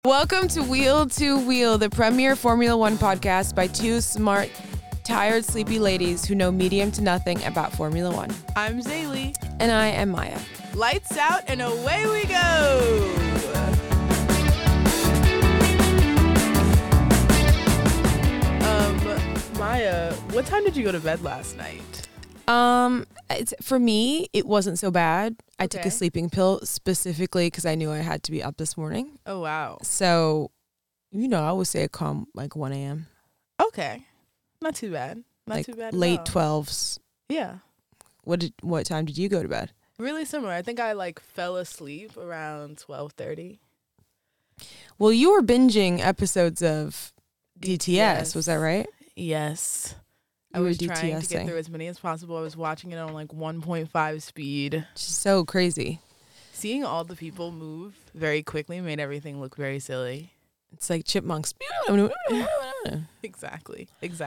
Welcome to Wheel to Wheel, the premier Formula One podcast by two smart, tired, sleepy ladies who know medium to nothing about Formula One. I'm Zaylee. And I am Maya. Lights out and away we go. Maya, what time did you go to bed last night? For me, it wasn't so bad. I took Okay. a sleeping pill specifically because I knew I had to be up this morning. Oh, wow. So, I would say a calm like 1 a.m. Okay. Not too bad. Not like too bad late at all. 12s. Yeah. What time did you go to bed? Really similar. I think I fell asleep around 12:30. Well, you were binging episodes of DTS, was that right? Yes. I You were was trying to DTSing. get through as many as possible. I was watching it on 1.5 speed. So crazy. Seeing all the people move very quickly made everything look very silly. It's like chipmunks. Exactly.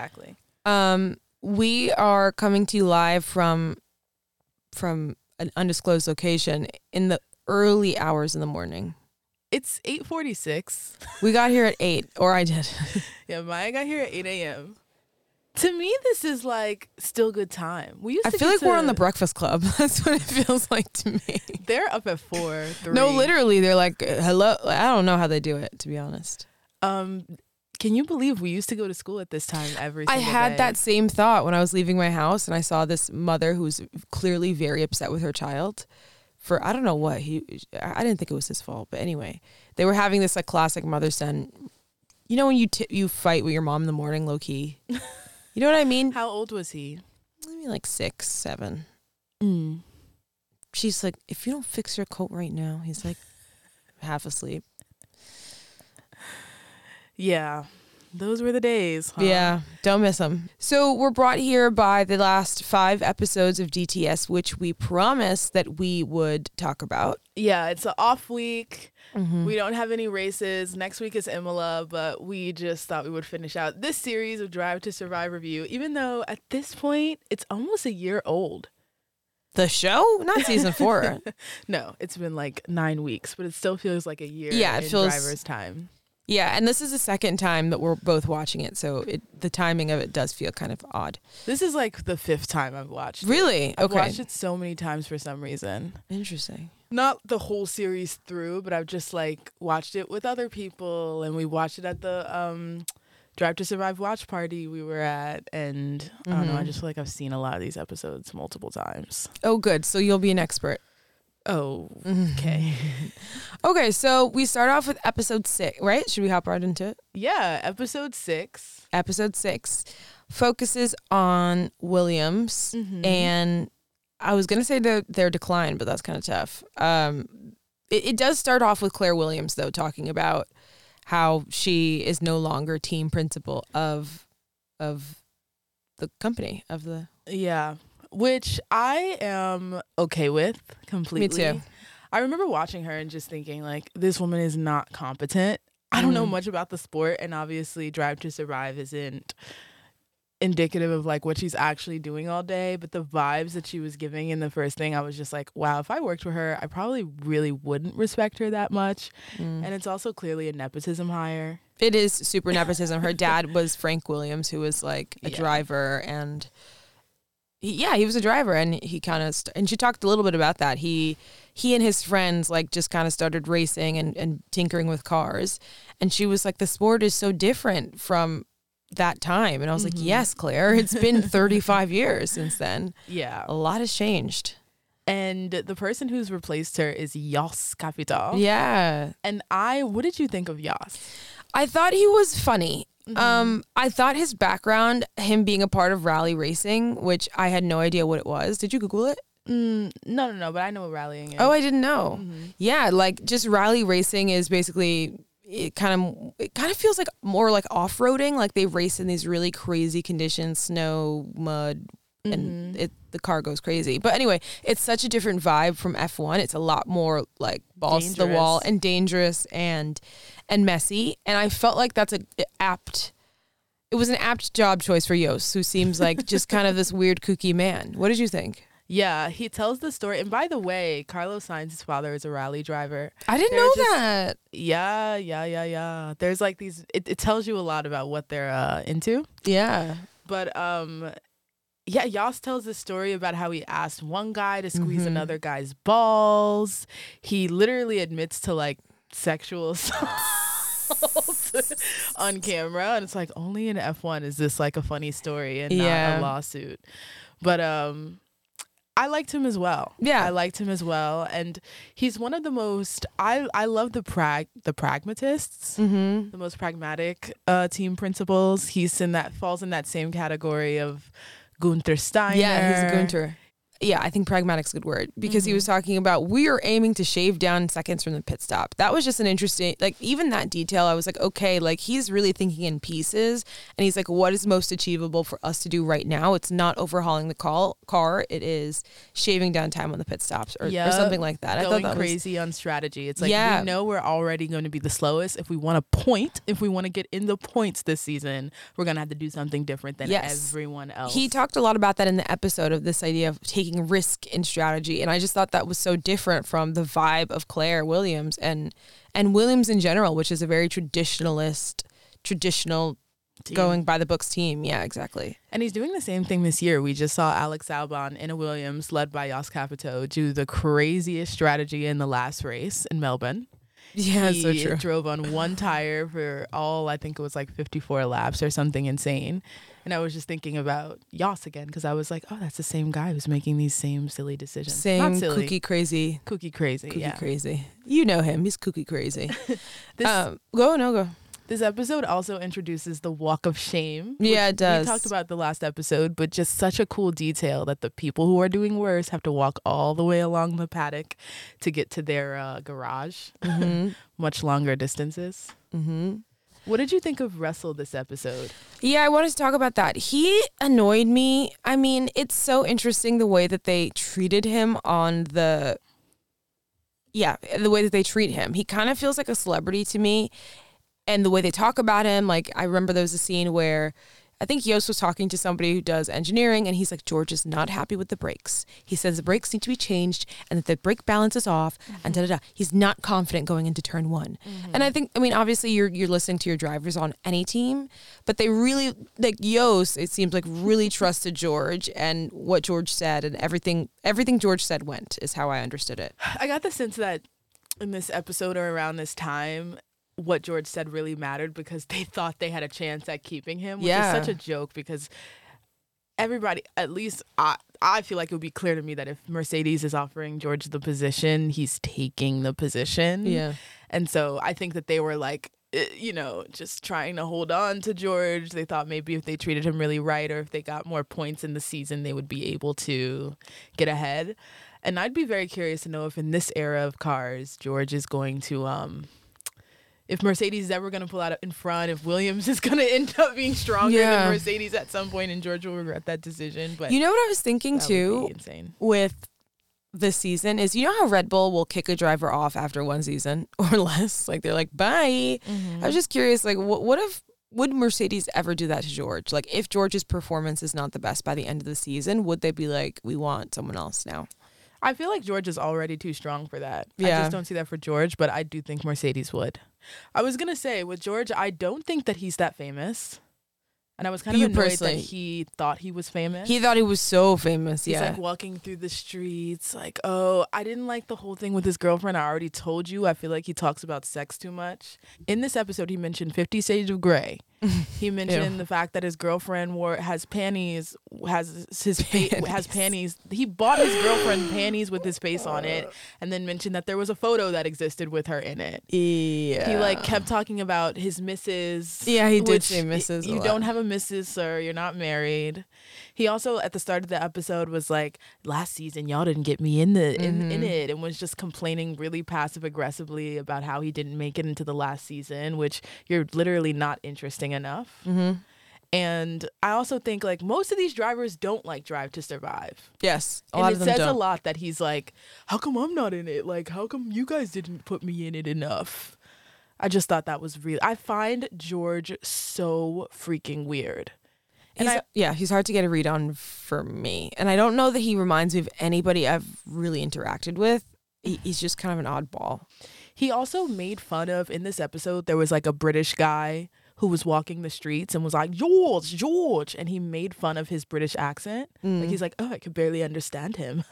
We are coming to you live from an undisclosed location in the early hours in the morning. It's 8:46. We got here at 8, or I did. Yeah, Maya got here at 8 a.m. To me, this is still good time. We used I to feel get like we're on the Breakfast Club. That's what it feels like to me. They're up at 4, 3. No, literally, they're like, hello. I don't know how they do it, to be honest. Can you believe we used to go to school at this time every single I had day? that same thought when I was leaving my house and I saw this mother who's clearly very upset with her child for, I don't know what, I didn't think it was his fault, but anyway, they were having this classic mother-son, when you fight with your mom in the morning, low key. You know what I mean? How old was he? Maybe 6, 7. Mm. She's like, if you don't fix your coat right now, he's like half asleep. Yeah, those were the days. Huh? Yeah, don't miss them. So we're brought here by the last 5 episodes of DTS, which we promised that we would talk about. Yeah, it's an off week. Mm-hmm. We don't have any races. Next week is Imola, but we just thought we would finish out this series of Drive to Survive review, even though at this point, it's almost a year old. The show? Not season 4. No, it's been 9 weeks, but it still feels like a year Yeah, it in feels- driver's time. Yeah, and this is the second time that we're both watching it, so the timing of it does feel kind of odd. This is the 5th time I've watched it. Really? I've Okay. watched it so many times for some reason. Interesting. Not the whole series through, but I've just watched it with other people, and we watched it at the Drive to Survive watch party we were at, and I don't know, I just feel like I've seen a lot of these episodes multiple times. Oh, good. So you'll be an expert. Oh, okay. Okay, so we start off with episode 6, right? Should we hop right into it? Yeah, episode 6. Episode 6 focuses on Williams, and I was going to say their decline, but that's kind of tough. It does start off with Claire Williams, though, talking about how she is no longer team principal of the company, of the... Yeah, which I am okay with completely. Me too. I remember watching her and just thinking, this woman is not competent. I don't know much about the sport, and obviously Drive to Survive isn't indicative of what she's actually doing all day, but the vibes that she was giving in the first thing, I was just like, wow, if I worked with her, I probably really wouldn't respect her that much. And it's also clearly a nepotism hire. It is super nepotism. Her dad was Frank Williams, who was a driver, and he was a driver, and he kind of and she talked a little bit about that. He and his friends just kind of started racing and tinkering with cars, and she was like, the sport is so different from that time. And I was like, yes, Claire, it's been 35 years since then. Yeah. A lot has changed. And the person who's replaced her is Jos Capital. Yeah. And what did you think of Jos? I thought he was funny. I thought his background, him being a part of rally racing, which I had no idea what it was. Did you Google it? No, but I know what rallying is. Oh, I didn't know. Yeah, just rally racing is basically, it kind of feels like more like off-roading. Like they race in these really crazy conditions, snow, mud, and the car goes crazy. But anyway, it's such a different vibe from F1. It's a lot more balls to the wall and dangerous and messy. And I felt like that's it was an apt job choice for Jos, who seems like just kind of this weird kooky man. What did you think? Yeah, he tells the story. And by the way, Carlos Sainz's father is a rally driver. I didn't know that. Yeah. There's like these, it tells you a lot about what they're into. Yeah. But yeah, Yas tells this story about how he asked one guy to squeeze another guy's balls. He literally admits to like sexual assault on camera, and it's like, only in F1 is this like a funny story and not a lawsuit. But I liked him as well. Yeah, I liked him as well, and he's one of the most. I love the pragmatists, the most pragmatic team principals. Falls in that same category of Gunther Steiner. Yeah, he's a Gunther. Yeah, I think pragmatic's a good word, because he was talking about, we are aiming to shave down seconds from the pit stop. That was just an interesting, like, even that detail, I was like, okay, like, he's really thinking in pieces, and he's like, what is most achievable for us to do right now? It's not overhauling the car, it is shaving down time on the pit stops or something like that. I thought that crazy on strategy. It's like, we know we're already going to be the slowest. If we want to get in the points this season, we're going to have to do something different than everyone else. He talked a lot about that in the episode, of this idea of taking risk in strategy, and I just thought that was so different from the vibe of Claire Williams and Williams in general, which is a very traditional team. Going by the books team. Yeah, exactly. And he's doing the same thing this year. We just saw Alex Albon in a Williams led by Jos Capito do the craziest strategy in the last race in Melbourne. Yeah, so true. He drove on one tire for all, I think it was like 54 laps or something insane. And I was just thinking about Jos again, because I was like, oh, that's the same guy who's making these same silly decisions. Same Not silly. Kooky crazy. Crazy. You know him. He's kooky crazy. Go. This episode also introduces the walk of shame. Yeah, it does. We talked about the last episode, but just such a cool detail that the people who are doing worse have to walk all the way along the paddock to get to their garage. Much longer distances. What did you think of Russell this episode? Yeah, I wanted to talk about that. He annoyed me. I mean, it's so interesting the way that they treated him the way that they treat him. He kind of feels like a celebrity to me. And the way they talk about him, like, I remember there was a scene where I think Yost was talking to somebody who does engineering, and he's like, George is not happy with the brakes. He says the brakes need to be changed and that the brake balance is off and da-da-da. He's not confident going into turn one. And I think, I mean, obviously you're listening to your drivers on any team, but they really, like Yost, it seems like, really trusted George and what George said, and everything George said went, is how I understood it. I got the sense that in this episode or around this time, what George said really mattered, because they thought they had a chance at keeping him, which is such a joke, because everybody, at least I feel like it would be clear to me that if Mercedes is offering George the position, he's taking the position. Yeah. And so I think that they were like, just trying to hold on to George. They thought maybe if they treated him really right, or if they got more points in the season, they would be able to get ahead. And I'd be very curious to know if in this era of cars, George is going to if Mercedes is ever going to pull out in front, if Williams is going to end up being stronger than Mercedes at some point, and George will regret that decision. But you know what I was thinking too, with this season, is, you know how Red Bull will kick a driver off after one season or less? Like, they're like, bye. I was just curious, like, would Mercedes ever do that to George? Like, if George's performance is not the best by the end of the season, would they be like, we want someone else now? I feel like George is already too strong for that. Yeah. I just don't see that for George, but I do think Mercedes would. I was going to say, with George, I don't think that he's that famous. And I was kind of annoyed that he thought he was famous. He thought he was so famous, He's like walking through the streets, like, oh, I didn't like the whole thing with his girlfriend. I already told you. I feel like he talks about sex too much. In this episode, he mentioned 50 Shades of Grey. He mentioned the fact that his girlfriend has panties. He bought his girlfriend panties with his face on it, and then mentioned that there was a photo that existed with her in it. Yeah. He like kept talking about his missus. Yeah, he did say missus. You don't have a missus, sir. You're not married. He also, at the start of the episode, was like, last season y'all didn't get me in it, and was just complaining really passive aggressively about how he didn't make it into the last season, which you're literally not interesting enough. And I also think, like, most of these drivers don't like Drive to Survive. Yes, and it says a lot that he's like, how come I'm not in it? Like, how come you guys didn't put me in it enough? I just thought that was real. I find George so freaking weird. He's hard to get a read on for me. And I don't know that he reminds me of anybody I've really interacted with. He's just kind of an oddball. He also made fun of, in this episode, there was like a British guy who was walking the streets and was like, George. And he made fun of his British accent. Like, he's like, oh, I could barely understand him.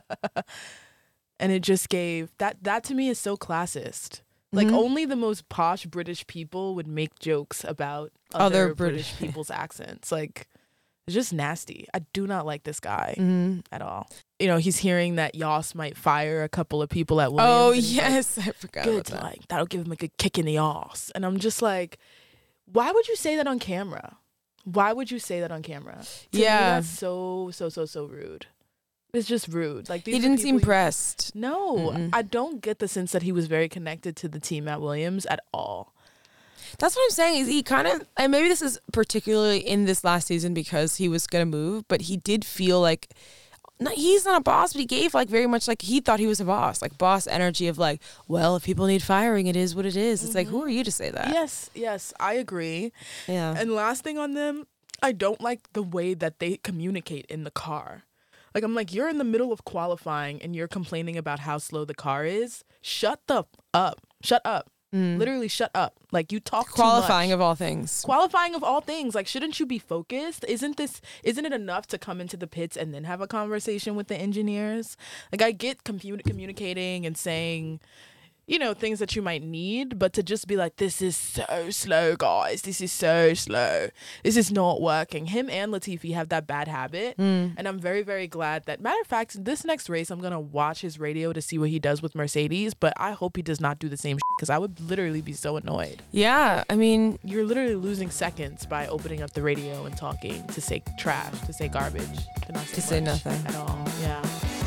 And it just gave, that to me is so classist. Like, only the most posh British people would make jokes about other British people's accents. Like, it's just nasty. I do not like this guy at all. You know, he's hearing that Yoss might fire a couple of people at Williams. Oh, yes. Like, I forgot about that. Like, that'll give him a good kick in the ass. And I'm just like, why would you say that on camera? Why would you say that on camera? To me, that's so rude. It's just rude. Like, he didn't seem pressed. No, I don't get the sense that he was very connected to the team at Williams at all. That's what I'm saying. Is he kind of, and maybe this is particularly in this last season because he was going to move, but he did feel like, he's not a boss, but he gave like very much like he thought he was a boss, like boss energy of like, well, if people need firing, it is what it is. It's like, who are you to say that? Yes, I agree. Yeah. And last thing on them, I don't like the way that they communicate in the car. Like, I'm like, you're in the middle of qualifying and you're complaining about how slow the car is. Shut up. Shut up. Literally shut up. Like, you talk qualifying too much. of all things. Qualifying of all things. Like, shouldn't you be focused? Isn't it enough to come into the pits and then have a conversation with the engineers? Like, I get communicating and saying, you know, things that you might need, but to just be like, this is so slow, guys. This is so slow. This is not working. Him and Latifi have that bad habit. And I'm very, very glad that, matter of fact, this next race, I'm going to watch his radio to see what he does with Mercedes, but I hope he does not do the same because I would literally be so annoyed. Yeah, I mean, you're literally losing seconds by opening up the radio and talking to say trash, to say garbage, to not say, say nothing at all. Yeah.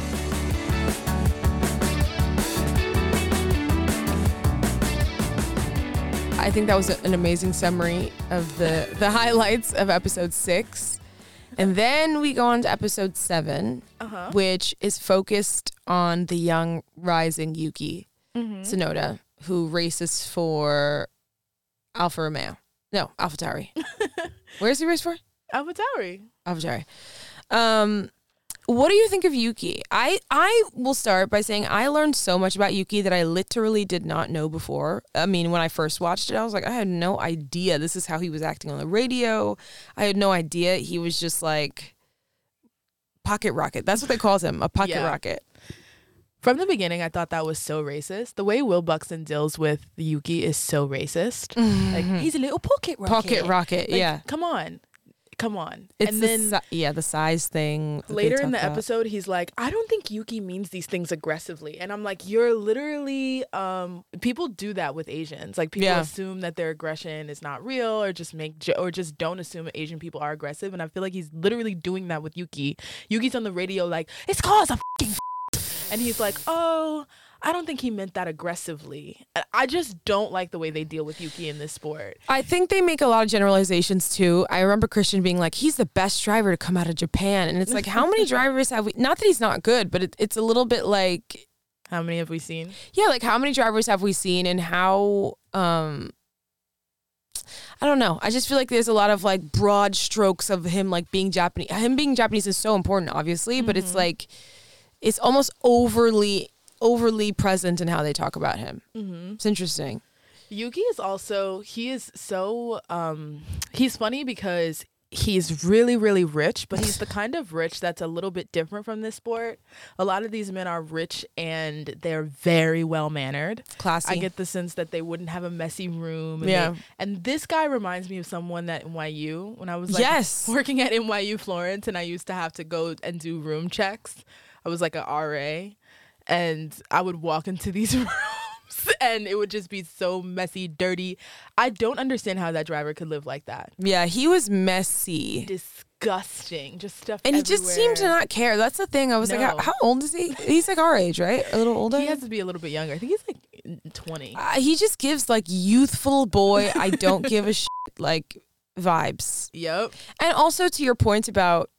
I think that was an amazing summary of the highlights of episode 6. And then we go on to episode 7, which is focused on the young rising Yuki Tsunoda, who races for Alfa Romeo. No, AlphaTauri. Where's he race for? AlphaTauri. What do you think of Yuki? I will start by saying I learned so much about Yuki that I literally did not know before. I mean, when I first watched it, I was like, I had no idea this is how he was acting on the radio. I had no idea he was just like pocket rocket. That's what they called him, a pocket rocket. From the beginning, I thought that was so racist. The way Will Buxton deals with Yuki is so racist. Like, he's a little pocket rocket. Pocket rocket, like, yeah. Come on. It's and then the size thing. Later in the episode, he's like, I don't think Yuki means these things aggressively. And I'm like, you're literally, people do that with Asians. Like, people assume that their aggression is not real or just don't assume Asian people are aggressive. And I feel like he's literally doing that with Yuki. Yuki's on the radio like, it's cause a fucking and he's like, oh, I don't think he meant that aggressively. I just don't like the way they deal with Yuki in this sport. I think they make a lot of generalizations too. I remember Christian being like, he's the best driver to come out of Japan. And it's like, how many drivers have we, not that he's not good, but it's a little bit like. How many have we seen? Yeah, like how many drivers have we seen and how, I don't know. I just feel like there's a lot of like broad strokes of him like being Japanese. Him being Japanese is so important, obviously, but it's like, it's almost overly present in how they talk about him. It's interesting. Yuki is also, he is so, he's funny because he's really, really rich, but he's the kind of rich that's a little bit different from this sport. A lot of these men are rich and they're very well-mannered. Classy. I get the sense that they wouldn't have a messy room. And and this guy reminds me of someone at NYU. When I was like working at NYU Florence and I used to have to go and do room checks. I was like a RA. And I would walk into these rooms and it would just be so messy, dirty. I don't understand how that driver could live like that. Yeah, he was messy. Disgusting. Just stuff and everywhere. He just seemed to not care. That's the thing. I was like, how old is he? He's like our age, right? A little older? He has to be a little bit younger. I think he's like 20. He just gives like youthful boy, I don't give a shit, like vibes. Yep. And also to your point about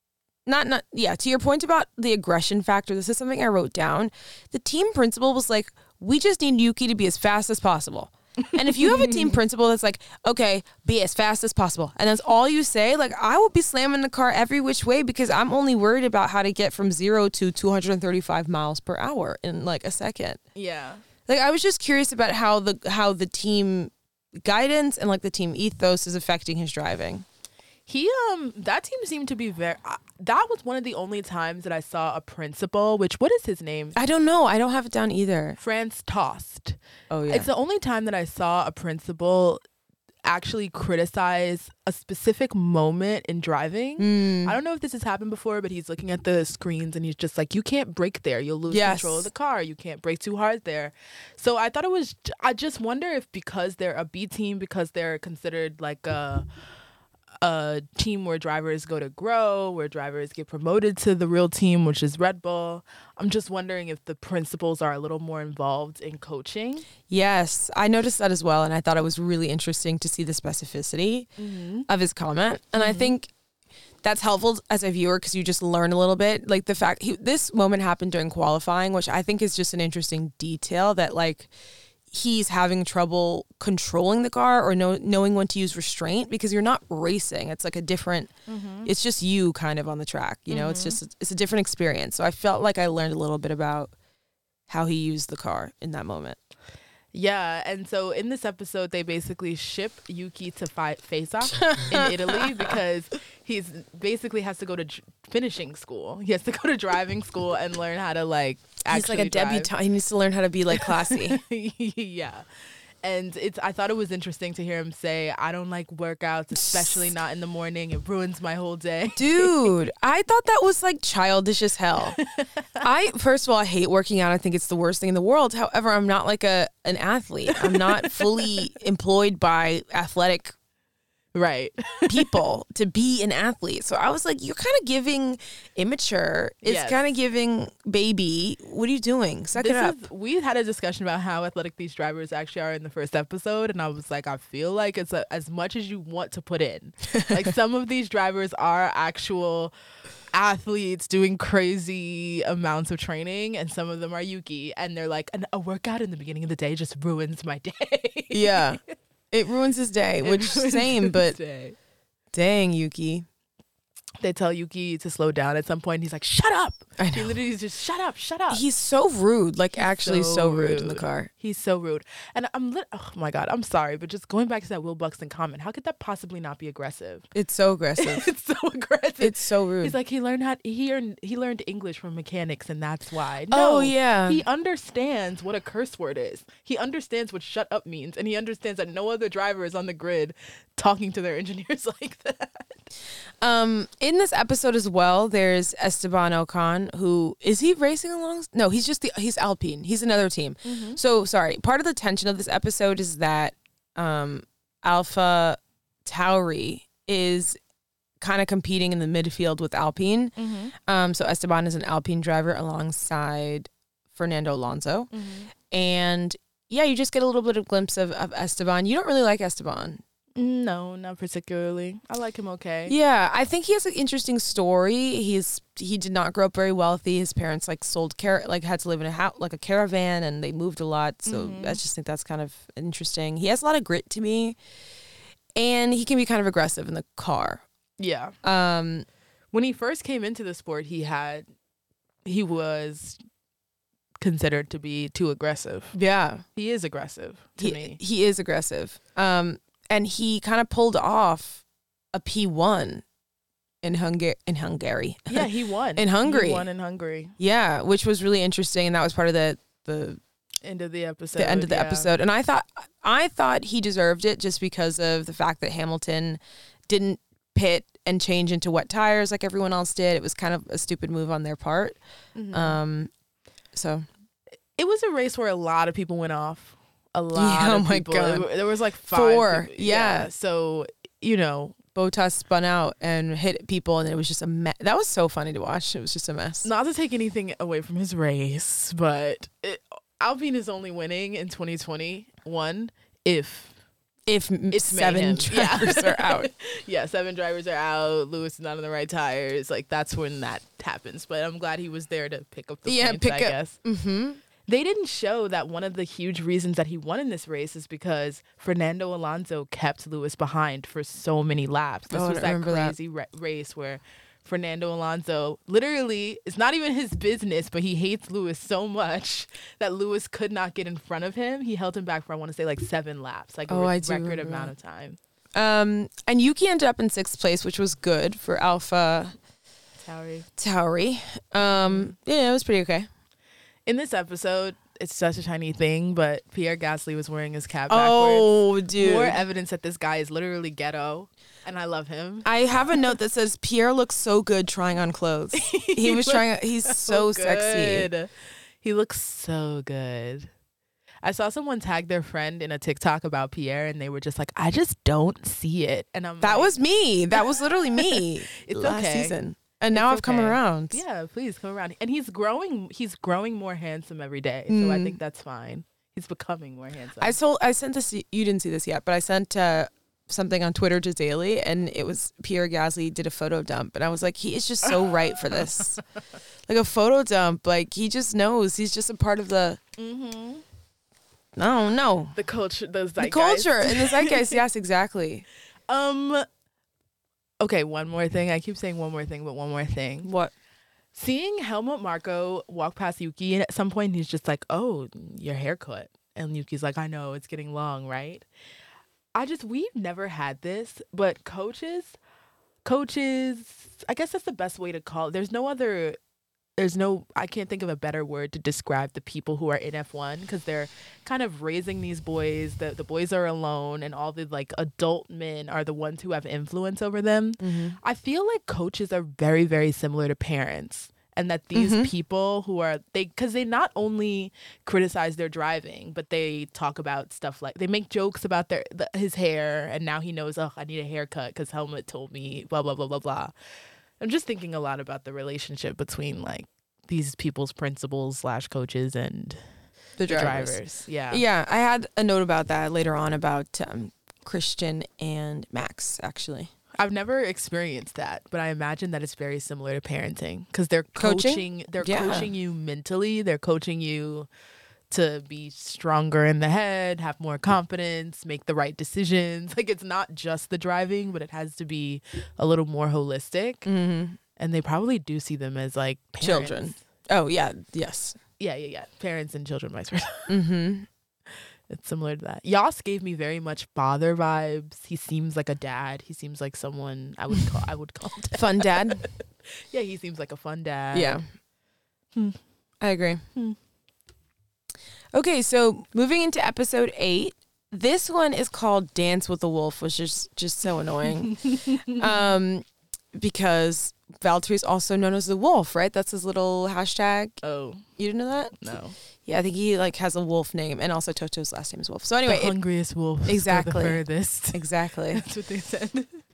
to your point about the aggression factor, this is something I wrote down. The team principal was like, we just need Yuki to be as fast as possible. And if you have a team principal that's like, okay, be as fast as possible, and that's all you say, like, I will be slamming the car every which way because I'm only worried about how to get from 0 to 235 miles per hour in like a second. Yeah. Like, I was just curious about how the team guidance and like the team ethos is affecting his driving. That team seemed to be that was one of the only times that I saw a principal, what is his name? I don't know. I don't have it down either. Franz Tost. Oh, yeah. It's the only time that I saw a principal actually criticize a specific moment in driving. I don't know if this has happened before, but he's looking at the screens and he's just like, you can't brake there. You'll lose control of the car. You can't brake too hard there. So I thought I just wonder if because they're a B team, because they're considered like a team where drivers go to grow, where drivers get promoted to the real team, which is Red Bull. I'm just wondering if the principals are a little more involved in coaching. Yes, I noticed that as well. And I thought it was really interesting to see the specificity of his comment. And I think that's helpful as a viewer because you just learn a little bit. Like the fact this moment happened during qualifying, which I think is just an interesting detail that like he's having trouble controlling the car or knowing when to use restraint because you're not racing. It's like a different, it's just you kind of on the track, you know, it's a different experience. So I felt like I learned a little bit about how he used the car in that moment. Yeah, and so in this episode, they basically ship Yuki to face off in Italy because he's basically has to go to finishing school. He has to go to driving school and learn how to like actually He's like a debutante. He needs to learn how to be like classy. Yeah. And I thought it was interesting to hear him say, I don't like workouts, especially not in the morning. It ruins my whole day. Dude, I thought that was like childish as hell. First of all, I hate working out. I think it's the worst thing in the world. However, I'm not like an athlete. I'm not fully employed by athletic people to be an athlete. So I was like, you're kind of giving immature. It's kind of giving baby. What are you doing? Suck it up. We had a discussion about how athletic these drivers actually are in the first episode. And I was like, I feel like it's as much as you want to put in. Like some of these drivers are actual athletes doing crazy amounts of training. And some of them are Yuki. And they're like, a workout in the beginning of the day just ruins my day. Yeah. It ruins his day, but dang, Yuki. They tell Yuki to slow down at some point. And he's like, shut up. He literally is just, shut up. He's so rude, so rude in the car. He's so rude. And oh my God, I'm sorry, but just going back to that Will Buxton comment, how could that possibly not be aggressive? It's so aggressive. It's so aggressive. It's so rude. He's like, he learned English from mechanics and that's why. No, yeah. He understands what a curse word is. He understands what shut up means. And he understands that no other driver is on the grid talking to their engineers like that. In this episode as well, there's Esteban Ocon, who is he racing along? No, he's Alpine. He's another team. So sorry. Part of the tension of this episode is that Alpha Tauri is kind of competing in the midfield with Alpine. So Esteban is an Alpine driver alongside Fernando Alonso. And yeah, you just get a little bit of glimpse of Esteban. You don't really like Esteban. No, not particularly. I like him okay. Yeah, I think he has an interesting story. He did not grow up very wealthy. His parents had to live in a house, like a caravan, and they moved a lot. So I just think that's kind of interesting. He has a lot of grit to me, and he can be kind of aggressive in the car. Yeah. When he first came into the sport, he was considered to be too aggressive. Yeah, he is aggressive to me. He is aggressive. And he kind of pulled off a P1 in Hungary. Yeah, he won. in Hungary. He won in Hungary. Yeah, which was really interesting. And that was part of the end of the episode. The end of the episode. And I thought he deserved it just because of the fact that Hamilton didn't pit and change into wet tires like everyone else did. It was kind of a stupid move on their part. So it was a race where a lot of people went off. A lot of people. God. There was like 4. People. Yeah. So, Bottas spun out and hit people, and it was just a mess. That was so funny to watch. It was just a mess. Not to take anything away from his race, but Alpine is only winning in 2021 if 7 drivers are out. Yeah, 7 drivers are out. Lewis is not on the right tires. Like, that's when that happens. But I'm glad he was there to pick up the points, I guess. They didn't show that one of the huge reasons that he won in this race is because Fernando Alonso kept Lewis behind for so many laps. This was that crazy race where Fernando Alonso literally, it's not even his business, but he hates Lewis so much that Lewis could not get in front of him. He held him back for, I want to say, like 7 laps, like a record amount of time. And Yuki ended up in 6th place, which was good for Alpha Tauri. Yeah, it was pretty okay. In this episode, it's such a tiny thing, but Pierre Gasly was wearing his cap backwards. Oh, dude. More evidence that this guy is literally ghetto, and I love him. I have a note that says, Pierre looks so good trying on clothes. He's so sexy. He looks so good. I saw someone tag their friend in a TikTok about Pierre, and they were just like, I just don't see it. And that was me. That was literally me. It's last okay. season. And now I've come around. Yeah, please come around. And he's growing more handsome every day. So I think that's fine. He's becoming more handsome. I sent this, you didn't see this yet, but I sent something on Twitter to Daily, and it was Pierre Gasly did a photo dump. And I was like, he is just so right for this. Like a photo dump. Like he just knows. He's just a part of the... No. The culture, the zeitgeist. The culture and the zeitgeist. Yes, exactly. Okay, one more thing. I keep saying one more thing, but one more thing. What? Seeing Helmut Marko walk past Yuki, and at some point he's just like, oh, your haircut. And Yuki's like, I know, it's getting long, right? We've never had this, but coaches, I guess that's the best way to call it. I can't think of a better word to describe the people who are in F1 because they're kind of raising these boys. The boys are alone, and all the like adult men are the ones who have influence over them. Mm-hmm. I feel like coaches are very, very similar to parents, and that these people who are because they not only criticize their driving, but they talk about stuff like they make jokes about his hair, and now he knows, oh, I need a haircut because Helmut told me blah blah blah blah blah. I'm just thinking a lot about the relationship between like these people's principals / coaches and the drivers. Yeah. Yeah. I had a note about that later on about Christian and Max, actually. I've never experienced that, but I imagine that it's very similar to parenting because they're coaching you mentally. They're coaching you to be stronger in the head, have more confidence, make the right decisions. Like it's not just the driving, but it has to be a little more holistic. Mm-hmm. And they probably do see them as like parents. Children. Oh yeah, yes. Yeah. Parents and children, vice versa. Mm-hmm. It's similar to that. Yas gave me very much father vibes. He seems like a dad. He seems like someone I would call dad. Fun dad. Yeah, he seems like a fun dad. Yeah. I agree. Okay, so moving into episode 8, this one is called Dance with the Wolf, which is just so annoying. Because Valtteri's also known as the Wolf, right? That's his little hashtag. Oh. You didn't know that? No. Yeah, I think he like has a wolf name, and also Toto's last name is Wolf. So anyway, the hungriest wolf. Exactly. The furthest. Exactly. That's what they said.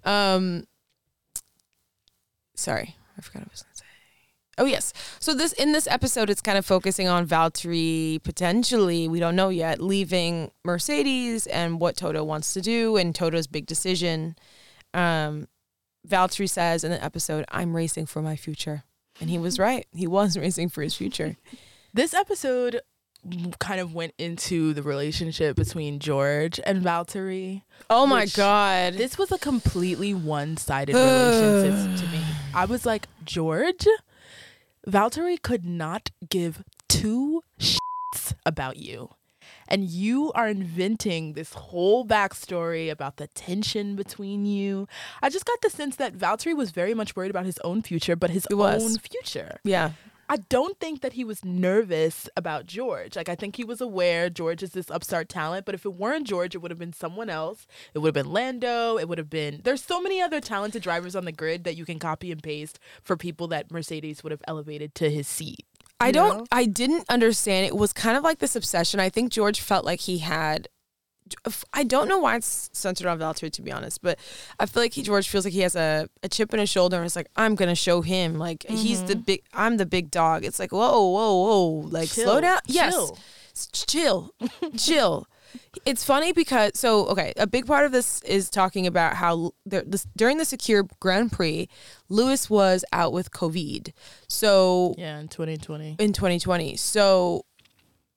Sorry, I forgot what I was going to say. Oh yes. So in this episode, it's kind of focusing on Valtteri potentially, we don't know yet, leaving Mercedes and what Toto wants to do and Toto's big decision. Valtteri says in the episode, I'm racing for my future. And he was right. He was racing for his future. This episode kind of went into the relationship between George and Valtteri. Oh my God. This was a completely one-sided relationship to me. I was like, George, Valtteri could not give 2 shits about you. And you are inventing this whole backstory about the tension between you. I just got the sense that Valtteri was very much worried about his own future, but his own future. Yeah. I don't think that he was nervous about George. Like, I think he was aware George is this upstart talent, but if it weren't George, it would have been someone else. It would have been Lando. It would have been... There's so many other talented drivers on the grid that you can copy and paste for people that Mercedes would have elevated to his seat. I didn't understand. It was kind of like this obsession. I think George felt like he had... I don't know why it's centered on Valtteri, to be honest, but I feel like George feels like he has a chip in his shoulder and it's like, I'm going to show him. Like, I'm the big dog. It's like, whoa. Like, chill, slow down. Chill. Yes. Chill. It's funny because, a big part of this is talking about how during the Secure Grand Prix, Lewis was out with COVID. So... Yeah, in 2020. So...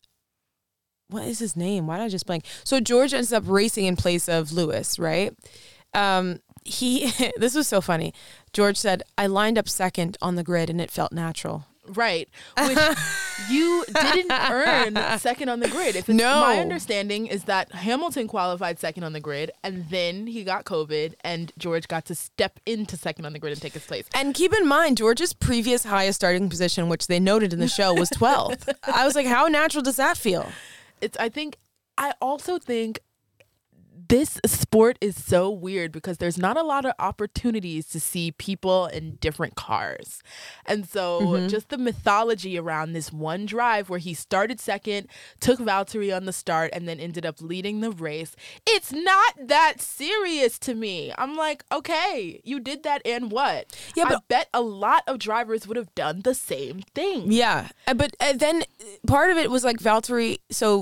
what is his name? Why did I just blank? So George ends up racing in place of Lewis, right? This was so funny. George said, I lined up second on the grid and it felt natural. Right. Which you didn't earn second on the grid. No. My understanding is that Hamilton qualified second on the grid and then he got COVID and George got to step into second on the grid and take his place. And keep in mind, George's previous highest starting position, which they noted in the show, was 12th. I was like, how natural does that feel? I also think this sport is so weird because there's not a lot of opportunities to see people in different cars. And so just the mythology around this one drive where he started second, took Valtteri on the start, and then ended up leading the race. It's not that serious to me. I'm like, okay, you did that and what? Yeah, but I bet a lot of drivers would have done the same thing. Yeah. But then part of it was like Valtteri.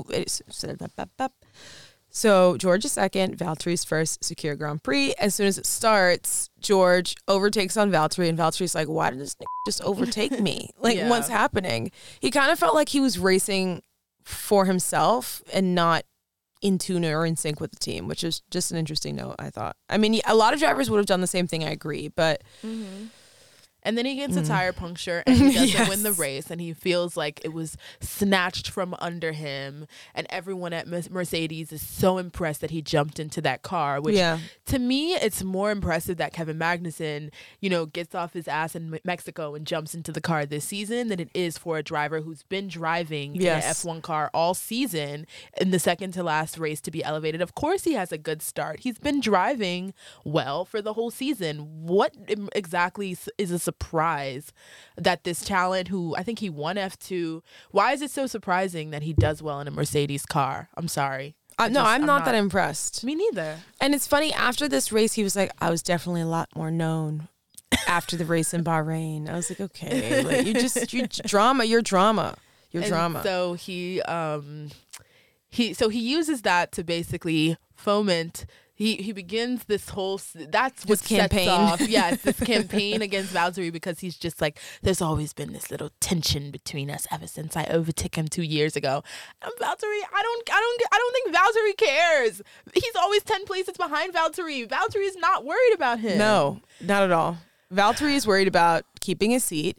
So George is second, Valtteri's first secure Grand Prix. As soon as it starts, George overtakes on Valtteri, and Valtteri's like, why did this just overtake me? Like, what's happening? He kind of felt like he was racing for himself and not in tune or in sync with the team, which is just an interesting note, I thought. I mean, a lot of drivers would have done the same thing, I agree, but... And then he gets a tire puncture and he doesn't win the race and he feels like it was snatched from under him. And everyone at Mercedes is so impressed that he jumped into that car, which to me, it's more impressive that Kevin Magnussen, gets off his ass in Mexico and jumps into the car this season than it is for a driver who's been driving in an F1 car all season in the second to last race to be elevated. Of course, he has a good start. He's been driving well for the whole season. What exactly is a surprise that this talent, who I think he won F2, why is it so surprising that he does well in a Mercedes car? I'm sorry. I'm not that impressed. Me neither. And it's funny, after this race, he was like, I was definitely a lot more known after the race in Bahrain. I was like, okay, like, you're drama. So he uses that to basically foment. He begins this whole, that's what campaign. Sets off, this campaign against Valtteri, because he's just like, there's always been this little tension between us ever since I overtook him 2 years ago. And Valtteri, I don't think Valtteri cares. He's always 10 places behind Valtteri. Valtteri is not worried about him. No, not at all. Valtteri is worried about keeping his seat.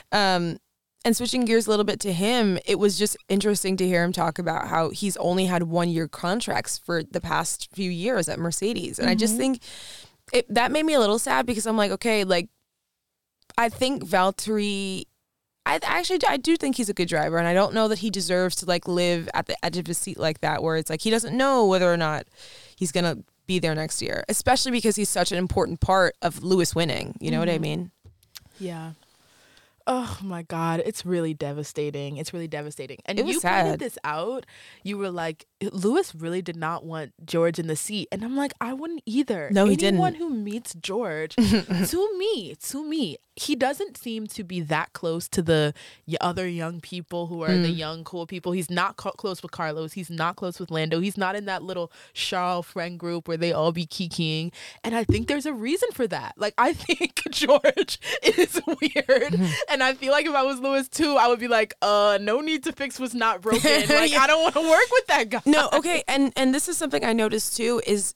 And switching gears a little bit to him, it was just interesting to hear him talk about how he's only had 1-year contracts for the past few years at Mercedes. And I just think that made me a little sad because I'm like, okay, like, I think Valtteri, I do think he's a good driver. And I don't know that he deserves to like live at the edge of his seat like that, where it's like he doesn't know whether or not he's going to be there next year, especially because he's such an important part of Lewis winning. You know what I mean? Yeah. Oh my God, it's really devastating. And you sad. pointed this out. You were like, Lewis really did not want George in the seat. And I'm like, I wouldn't either. No, he didn't. Anyone who meets George, to me, he doesn't seem to be that close to the other young people who are the young, cool people. He's not close with Carlos. He's not close with Lando. He's not in that little Charles friend group where they all be kikiing. And I think there's a reason for that. Like, I think George is weird. And I feel like if I was Lewis too, I would be like, no need to fix what's not broken. Like, I don't want to work with that guy. No, okay. And this is something I noticed too is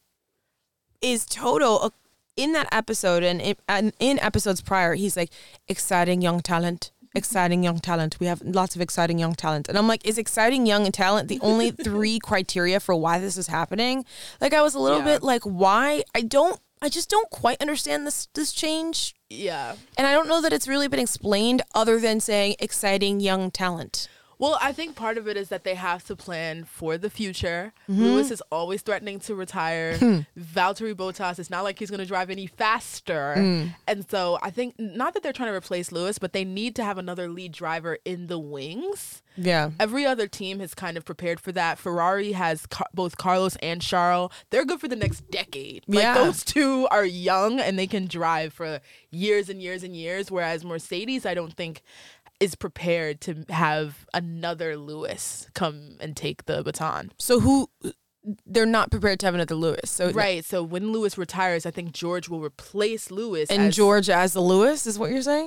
Toto in that episode and in episodes prior, he's like, exciting young talent. We have lots of exciting young talent. And I'm like, is exciting young talent the only 3 criteria for why this is happening? Like, I was a little bit like, why? I just don't quite understand this change. Yeah. And I don't know that it's really been explained other than saying exciting young talent. Well, I think part of it is that they have to plan for the future. Lewis is always threatening to retire. Valtteri Bottas, it's not like he's going to drive any faster. And so I think, not that they're trying to replace Lewis, but they need to have another lead driver in the wings. Yeah. Every other team has kind of prepared for that. Ferrari has both Carlos and Charles. They're good for the next decade. Like, those two are young and they can drive for years and years and years. Whereas Mercedes, I don't think, is prepared to have another Lewis come and take the baton. So they're not prepared to have another Lewis. So right. So when Lewis retires, I think George will replace Lewis. And George as the Lewis is what you're saying?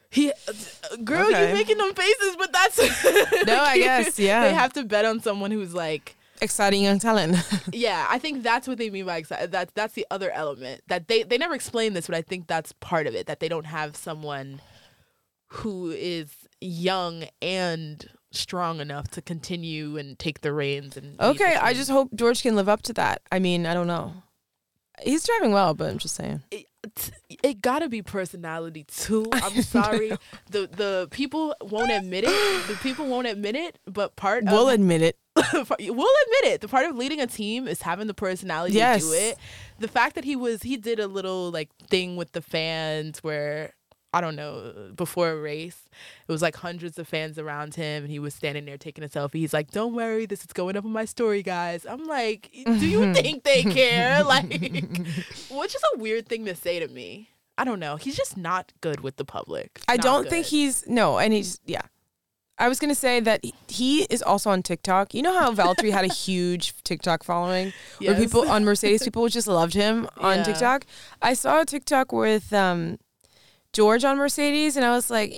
Girl, Okay. you making them faces, but that's No, I guess, yeah. They have to bet on someone who's like Exciting young talent. yeah, I think that's what they mean by excited. That's the other element that they never explain this, but I think that's part of it, that they don't have someone who is young and strong enough to continue and take the reins. And Okay, I just hope George can live up to that. I mean, I don't know. He's driving well, but I'm just saying. It gotta be personality too. I'm sorry. The people won't admit it. The people won't admit it, but We'll admit it. we'll admit it. The part of leading a team is having the personality to do it. The fact that he did a little like thing with the fans where, I don't know, before a race, it was like hundreds of fans around him and he was standing there taking a selfie. He's like, "Don't worry, this is going up on my story, guys." I'm like, do you think they care? Like, which is a weird thing to say to me. I don't know. He's just not good with the public. I don't think he's yeah. I was going to say that he is also on TikTok. You know how Valtteri had a huge TikTok following where people on Mercedes, people just loved him on TikTok? I saw a TikTok with George on Mercedes and I was like,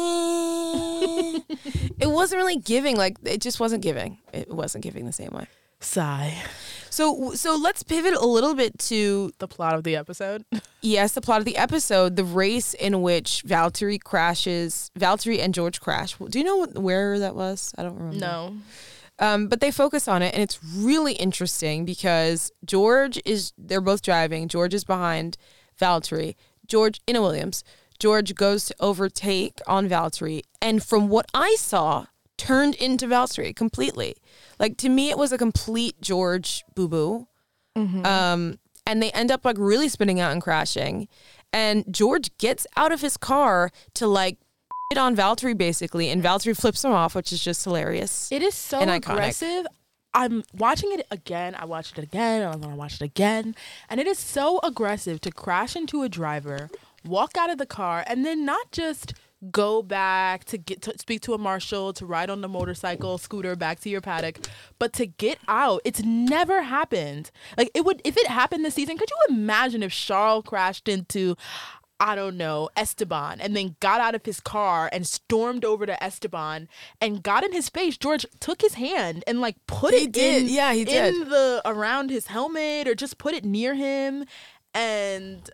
it wasn't really giving. Like, it just wasn't giving. It wasn't giving the same way. Sigh. So let's pivot a little bit to the plot of the episode. Yes, the plot of the episode, the race in which Valtteri and George crash. Do you know where that was? I don't remember. No. But they focus on it, and it's really interesting because they're both driving. George is behind Valtteri. George in a Williams. George goes to overtake on Valtteri, and from what I saw, turned into Valtteri completely. Like, to me, it was a complete George boo-boo. Mm-hmm. And they end up like really spinning out and crashing. And George gets out of his car to like hit on Valtteri basically, and Valtteri flips him off, which is just hilarious. It is so aggressive. I'm watching it again. I watched it again, and I'm gonna watch it again. And it is so aggressive to crash into a driver, walk out of the car, and then not just go back to speak to a marshal, to ride on the motorcycle, scooter back to your paddock, but to get out. It's never happened. Like, it would, if it happened this season, could you imagine if Charles crashed into, I don't know, Esteban, and then got out of his car and stormed over to Esteban and got in his face? George took his hand and like put it in the around his helmet, or just put it near him. And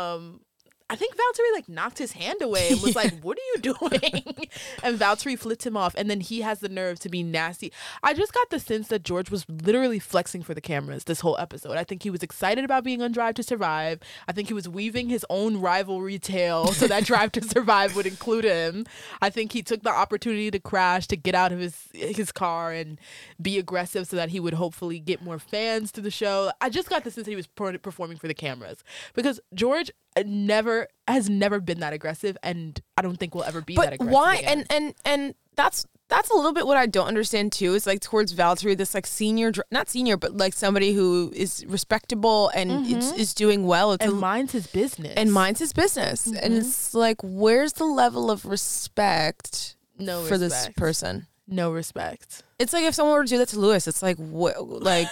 I think Valtteri like knocked his hand away and was like, "What are you doing?" And Valtteri flipped him off, and then he has the nerve to be nasty. I just got the sense that George was literally flexing for the cameras this whole episode. I think he was excited about being on Drive to Survive. I think he was weaving his own rivalry tale so that Drive to Survive would include him. I think he took the opportunity to crash, to get out of his car and be aggressive so that he would hopefully get more fans to the show. I just got the sense that he was performing for the cameras, because George has never been that aggressive, and I don't think will ever be that aggressive. But why? Again. And that's a little bit what I don't understand too. Is like towards Valtteri, this like not senior, but like somebody who is respectable and is doing well. And minds his business. Mm-hmm. And it's like, where's the level of respect for this person? No respect. It's like if someone were to do that to Lewis, it's like, what, like.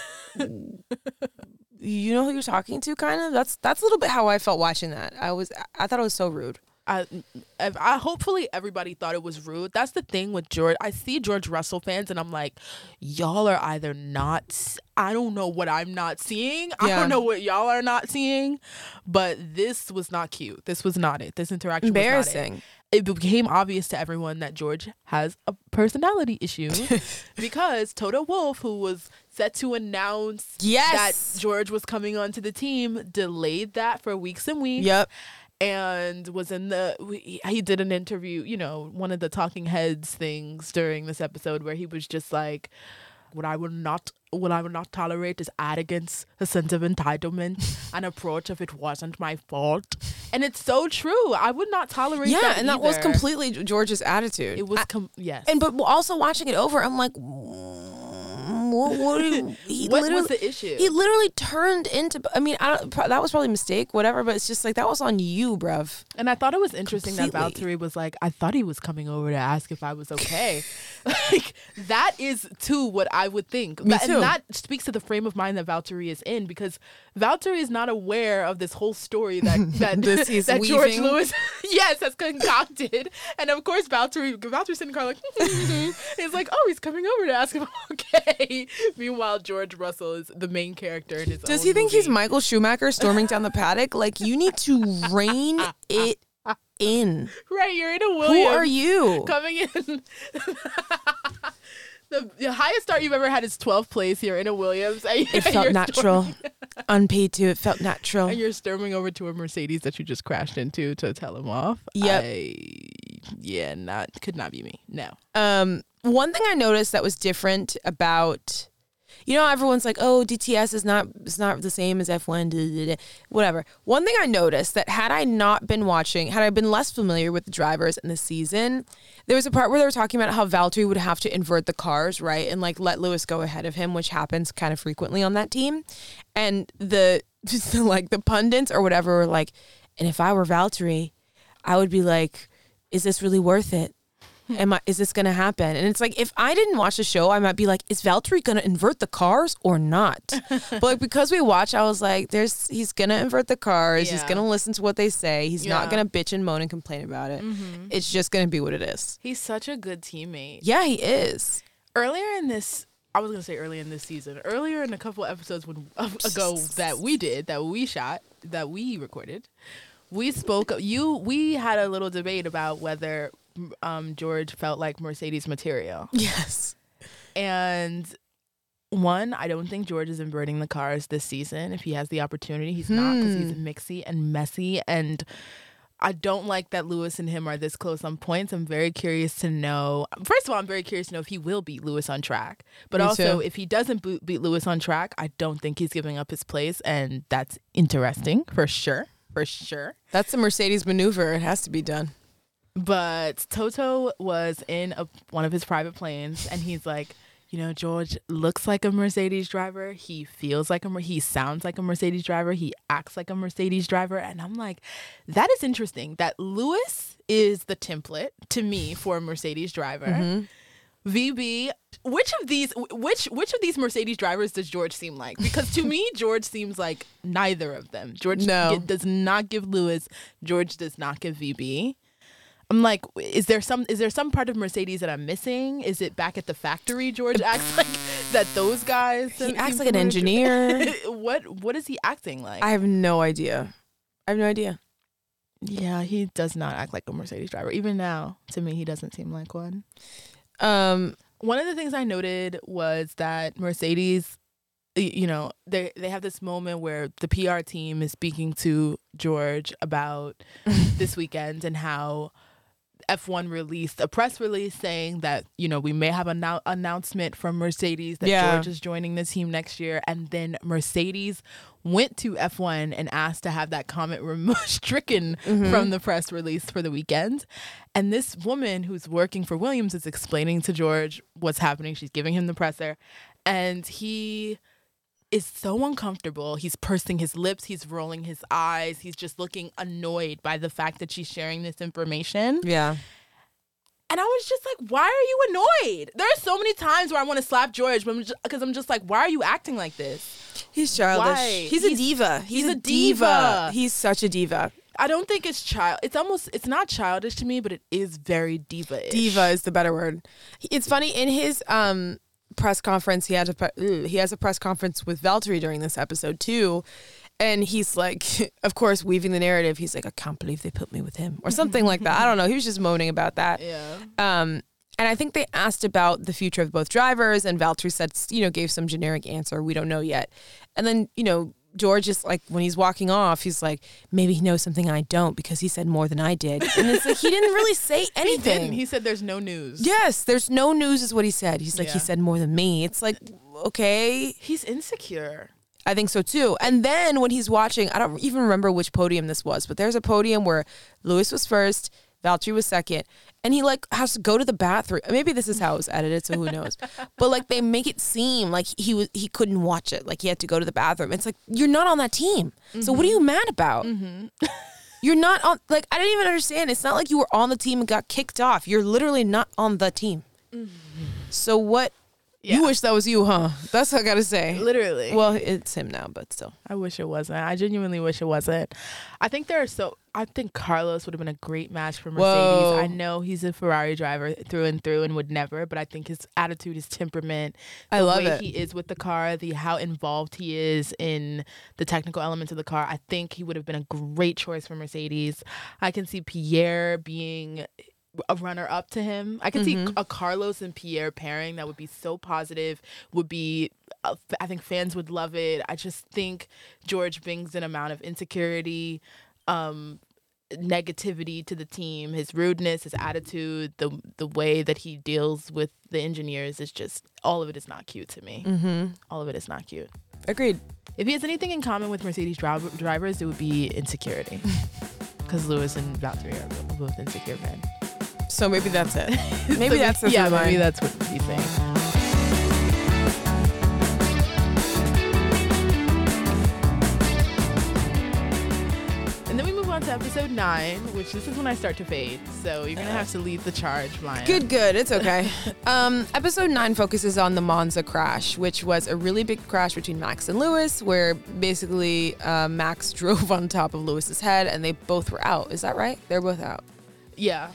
You know who you're talking to, kind of. That's a little bit how I felt watching that. I thought it was so rude. I hopefully everybody thought it was rude. That's the thing with George. I see George Russell fans, and I'm like, y'all are either not. I don't know what I'm not seeing. I don't know what y'all are not seeing. But this was not cute. This was not it. This interaction was not it. It became obvious to everyone that George has a personality issue because Toto Wolff, who was set to announce that George was coming onto the team, delayed that for weeks and weeks. Yep. And was he did an interview, you know, one of the talking heads things during this episode where he was just like, what I would not tolerate is arrogance, a sense of entitlement, an approach of it wasn't my fault. And it's so true. I would not tolerate that. Yeah, and that was completely George's attitude. It was yes. But also watching it over, I'm like, What was the issue? He literally turned into. I mean, that was probably a mistake, whatever. But it's just like that was on you, bruv. And I thought it was interesting that Valtteri was like, I thought he was coming over to ask if I was okay. Like that is too what I would think. Me too. And that speaks to the frame of mind that Valtteri is in, because Valtteri is not aware of this whole story that that George Lewis has concocted. And of course Valtteri's sitting in the car like he's like, oh, he's coming over to ask if I'm okay. Meanwhile, George Russell is the main character in his own Does he think movie. he's Michael Schumacher storming down the paddock? Like, you need to rein it in. Right, you're in a Williams. Who are you? Coming in. The highest start you've ever had is 12th place. You're in a Williams. And It felt natural. Unpaid too. It felt natural. And you're storming over to a Mercedes that you just crashed into to tell him off. Yep. Could not be me. No. One thing I noticed that was different about, everyone's like, oh, DTS is not the same as F1, whatever. One thing I noticed that had I been less familiar with the drivers in the season, there was a part where they were talking about how Valtteri would have to invert the cars, right? And like let Lewis go ahead of him, which happens kind of frequently on that team. And the pundits or whatever were like, and if I were Valtteri, I would be like, is this really worth it? Is this going to happen? And it's like, if I didn't watch the show, I might be like, is Valtteri going to invert the cars or not? But like, because we watch, I was like, he's going to invert the cars. Yeah. He's going to listen to what they say. He's not going to bitch and moan and complain about it. Mm-hmm. It's just going to be what it is. He's such a good teammate. Yeah, he is. Earlier in this season, earlier in a couple episodes ago that we recorded, we spoke, we had a little debate about whether George felt like Mercedes material. Yes. And one, I don't think George is inverting the cars this season. If he has the opportunity, he's not, because he's mixy and messy. And I don't like that Lewis and him are this close on points. I'm very curious to know. First of all, I'm very curious to know if he will beat Lewis on track. But Me also, too. if he doesn't beat Lewis on track, I don't think he's giving up his place. And that's interesting, for sure. For sure. That's a Mercedes maneuver. It has to be done. But Toto was in one of his private planes, and he's like, George looks like a Mercedes driver. He feels like he sounds like a Mercedes driver. He acts like a Mercedes driver. And I'm like, that is interesting that Lewis is the template to me for a Mercedes driver. Mm-hmm. VB, which of these Mercedes drivers does George seem like? Because to me, George seems like neither of them. George does not give Lewis. George does not give VB. I'm like, is there some part of Mercedes that I'm missing? Is it back at the factory George acts like that those guys? He acts like an engineer. What is he acting like? I have no idea. Yeah, he does not act like a Mercedes driver. Even now, to me, he doesn't seem like one. One of the things I noted was that Mercedes, they have this moment where the PR team is speaking to George about this weekend and how F1 released a press release saying that, we may have an announcement from Mercedes that George is joining the team next year. And then Mercedes went to F1 and asked to have that comment stricken from the press release for the weekend. And this woman who's working for Williams is explaining to George what's happening. She's giving him the presser. And he is so uncomfortable. He's pursing his lips. He's rolling his eyes. He's just looking annoyed by the fact that she's sharing this information. Yeah. And I was just like, why are you annoyed? There are so many times where I want to slap George because I'm just like, why are you acting like this? He's childish. Why? He's a diva. He's a diva. He's such a diva. I don't think it's it's not childish to me, but it is very diva-ish. Diva is the better word. It's funny, in his press conference, he has a press conference with Valtteri during this episode too, and he's like, of course, weaving the narrative. He's like, I can't believe they put me with him, or something like that. I don't know. He was just moaning about that. Yeah. And I think they asked about the future of both drivers, and Valtteri said, gave some generic answer. We don't know yet. And then, George is like, when he's walking off, he's like, maybe he knows something I don't because he said more than I did. And it's like, he didn't really say anything. He didn't. He said there's no news. Yes, there's no news is what he said. He's like, he said more than me. It's like, okay. He's insecure. I think so too. And then when he's watching, I don't even remember which podium this was, but there's a podium where Lewis was first, Valtteri was second, and he like has to go to the bathroom. Maybe this is how it was edited, so who knows? But like they make it seem like he couldn't watch it, like he had to go to the bathroom. It's like, you're not on that team, so what are you mad about? You're not on. Like, I didn't even understand. It's not like you were on the team and got kicked off. You're literally not on the team. So what? Yeah. You wish that was you, huh? That's what I gotta say. Literally. Well, it's him now, but still. I wish it wasn't. I genuinely wish it wasn't. I think Carlos would have been a great match for Mercedes. Whoa. I know he's a Ferrari driver through and through and would never, but I think his attitude, his temperament, I love the way it. he is with the car, how involved he is in the technical elements of the car, I think he would have been a great choice for Mercedes. I can see Pierre being a runner up to him. I can see a Carlos and Pierre pairing that would be so positive, would be I think fans would love it. I just think George brings an amount of insecurity, negativity to the team. His rudeness, his attitude, the way that he deals with the engineers is just, all of it is not cute to me. All of it is not cute. Agreed. If he has anything in common with Mercedes drivers, it would be insecurity. Because Lewis and Valtteri are both insecure men. So maybe that's it. Maybe that's the yeah. through line. Maybe that's what he's saying. And then we move on to episode 9, which this is when I start to fade. So you're gonna have to lead the charge, Maya. Good. It's okay. Episode 9 focuses on the Monza crash, which was a really big crash between Max and Lewis, where basically Max drove on top of Lewis's head, and they both were out. Is that right? They're both out. Yeah.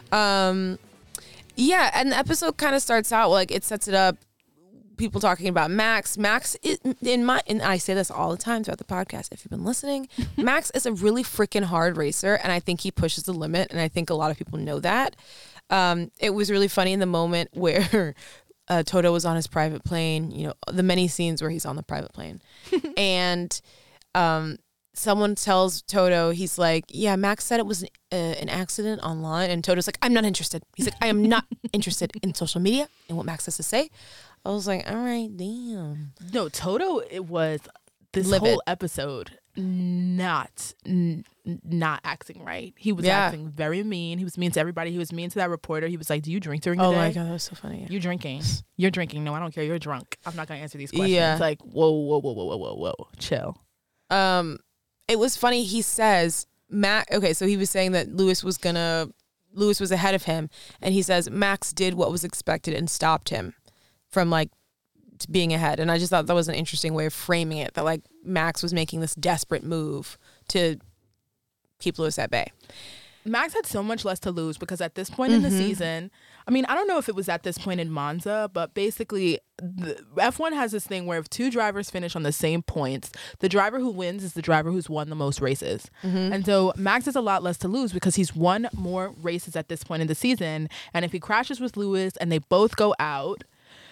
Yeah, and the episode kind of starts out like it sets it up. People talking about Max. Max is, and I say this all the time throughout the podcast, if you've been listening, Max is a really freaking hard racer, and I think he pushes the limit, and I think a lot of people know that. It was really funny in the moment where Toto was on his private plane, you know, the many scenes where he's on the private plane, and someone tells Toto, he's like, yeah, Max said it was an accident online. And Toto's like, I'm not interested. He's like, I am not interested in social media and what Max has to say. I was like, all right, damn. No, Toto, it was this Livid. whole episode not acting right. He was acting very mean. He was mean to everybody. He was mean to that reporter. He was like, do you drink during the day? Oh my God, that was so funny. Yeah. You're drinking. No, I don't care. You're drunk. I'm not going to answer these questions. Yeah. Like, whoa. Chill. It was funny. He says, okay, so he was saying that Lewis was ahead of him, and he says Max did what was expected and stopped him from like being ahead. And I just thought that was an interesting way of framing it, that like Max was making this desperate move to keep Lewis at bay. Max had so much less to lose because at this point in the season, I mean, I don't know if it was at this point in Monza, but basically F1 has this thing where if two drivers finish on the same points, the driver who wins is the driver who's won the most races. And so Max has a lot less to lose because he's won more races at this point in the season. And if he crashes with Lewis and they both go out,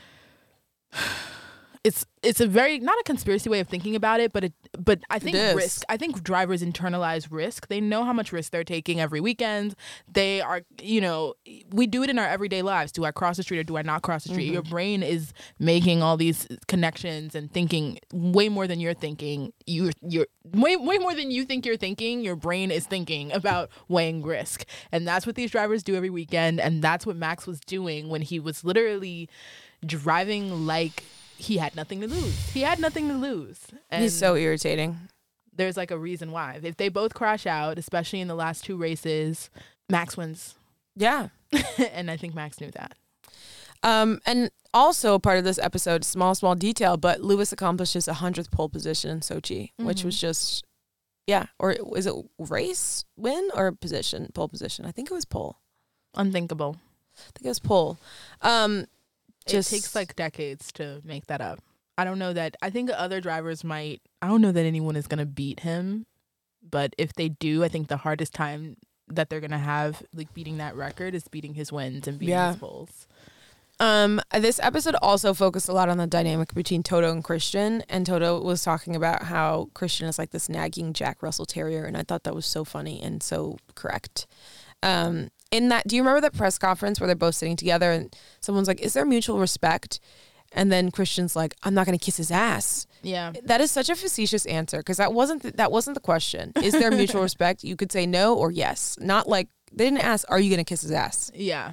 it's a very, not a conspiracy way of thinking about it, but I think risk. I think drivers internalize risk. They know how much risk they're taking every weekend. They are, you know, we do it in our everyday lives. Do I cross the street or do I not cross the street? Your brain is making all these connections and thinking way more than you're thinking. You're way more than you think you're thinking. Your brain is thinking about weighing risk, and that's what these drivers do every weekend. And that's what Max was doing when he was literally driving like he had nothing to lose. He had nothing to lose. And He's so irritating. there's like a reason why. If they both crash out, especially in the last 2 races, Max wins. Yeah. And I think Max knew that. And also part of this episode, small detail, but Lewis accomplishes 100th pole position in Sochi, which was just, or is it race win or pole position? I think it was pole. Unthinkable. I think it was pole. It takes like decades to make that up. I don't know that. I think other drivers might. I don't know that anyone is going to beat him. But if they do, I think the hardest time that they're going to have like beating that record is beating his wins and beating his poles. This episode also focused a lot on the dynamic between Toto and Christian. And Toto was talking about how Christian is like this nagging Jack Russell Terrier. And I thought that was so funny and so correct. In that, do you remember that press conference where they're both sitting together and someone's like, is there mutual respect? And then Christian's like, I'm not going to kiss his ass. Yeah. That is such a facetious answer because that wasn't the question. Is there mutual respect? You could say no or yes. Not like they didn't ask, are you gonna kiss his ass? Yeah.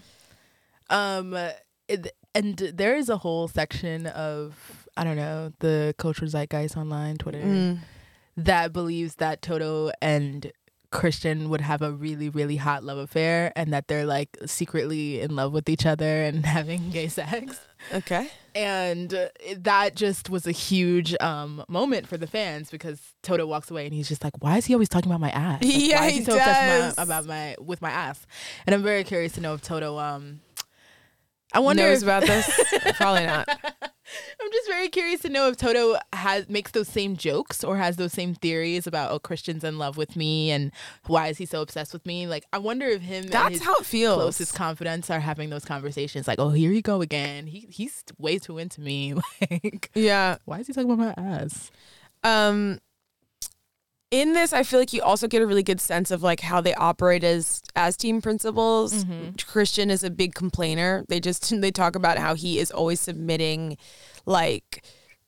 And there is a whole section of, I don't know, the cultural zeitgeist online, Twitter, that believes that Toto and Christian would have a really, really hot love affair, and that they're like secretly in love with each other and having gay sex. Okay. And that just was a huge moment for the fans, because Toto walks away and he's just like, why is he always talking about my ass? Like, Yeah, why is he so does. obsessed with my ass? And I'm very curious to know if Toto I wonder knows about this. Probably not. I'm just very curious to know if Toto makes those same jokes or has those same theories about, oh, Christian's in love with me and why is he so obsessed with me? Like, I wonder if him and his How it feels. closest confidants are having those conversations. Like, oh, here you go again. He's way too into me. Like, yeah. why is he talking about my ass? In this, I feel like you also get a really good sense of like how they operate as team principals. Christian is a big complainer. They talk about how he is always submitting like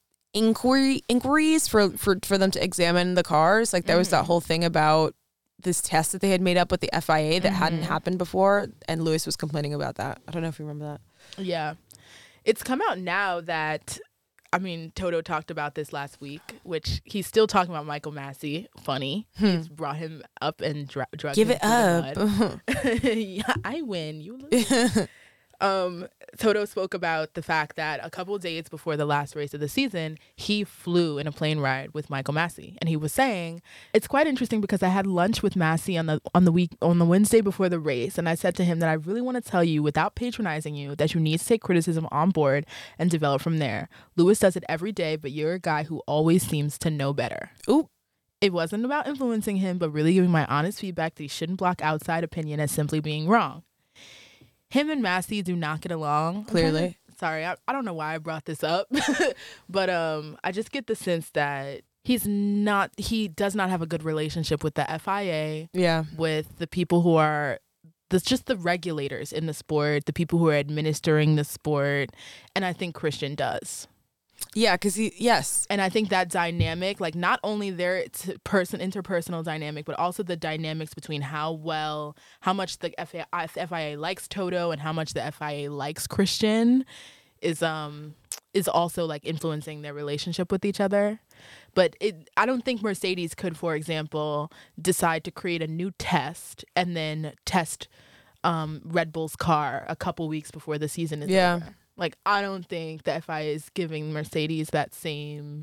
inquiries for them to examine the cars. Like there was that whole thing about this test that they had made up with the FIA that hadn't happened before, and Lewis was complaining about that. I don't know if you remember that. Yeah. It's come out now that, I mean, Toto talked about this last week, which he's still talking about Michael Massey. Funny. He's brought him up and drugged Give him it up. Yeah, I win. You lose. Toto spoke about the fact that a couple of days before the last race of the season, he flew in a plane ride with Michael Massey, and he was saying it's quite interesting because I had lunch with Massey on the Wednesday before the race, and I said to him that I really want to tell you, without patronizing you, that you need to take criticism on board and develop from there. Lewis does it every day, but you're a guy who always seems to know better. Ooh. It wasn't about influencing him, but really giving my honest feedback that he shouldn't block outside opinion as simply being wrong. Him and Massey do not get along. Clearly. Sorry, I don't know why I brought this up, but I just get the sense that he does not have a good relationship with the FIA, with the people who are just the regulators in the sport, the people who are administering the sport, and I think Christian does. Yeah, because yes. And I think that dynamic, like not only their interpersonal dynamic, but also the dynamics between how much the FIA likes Toto and how much the FIA likes Christian is also like influencing their relationship with each other. But I don't think Mercedes could, for example, decide to create a new test and then test Red Bull's car a couple weeks before the season is over. Like, I don't think the FIA is giving Mercedes that same,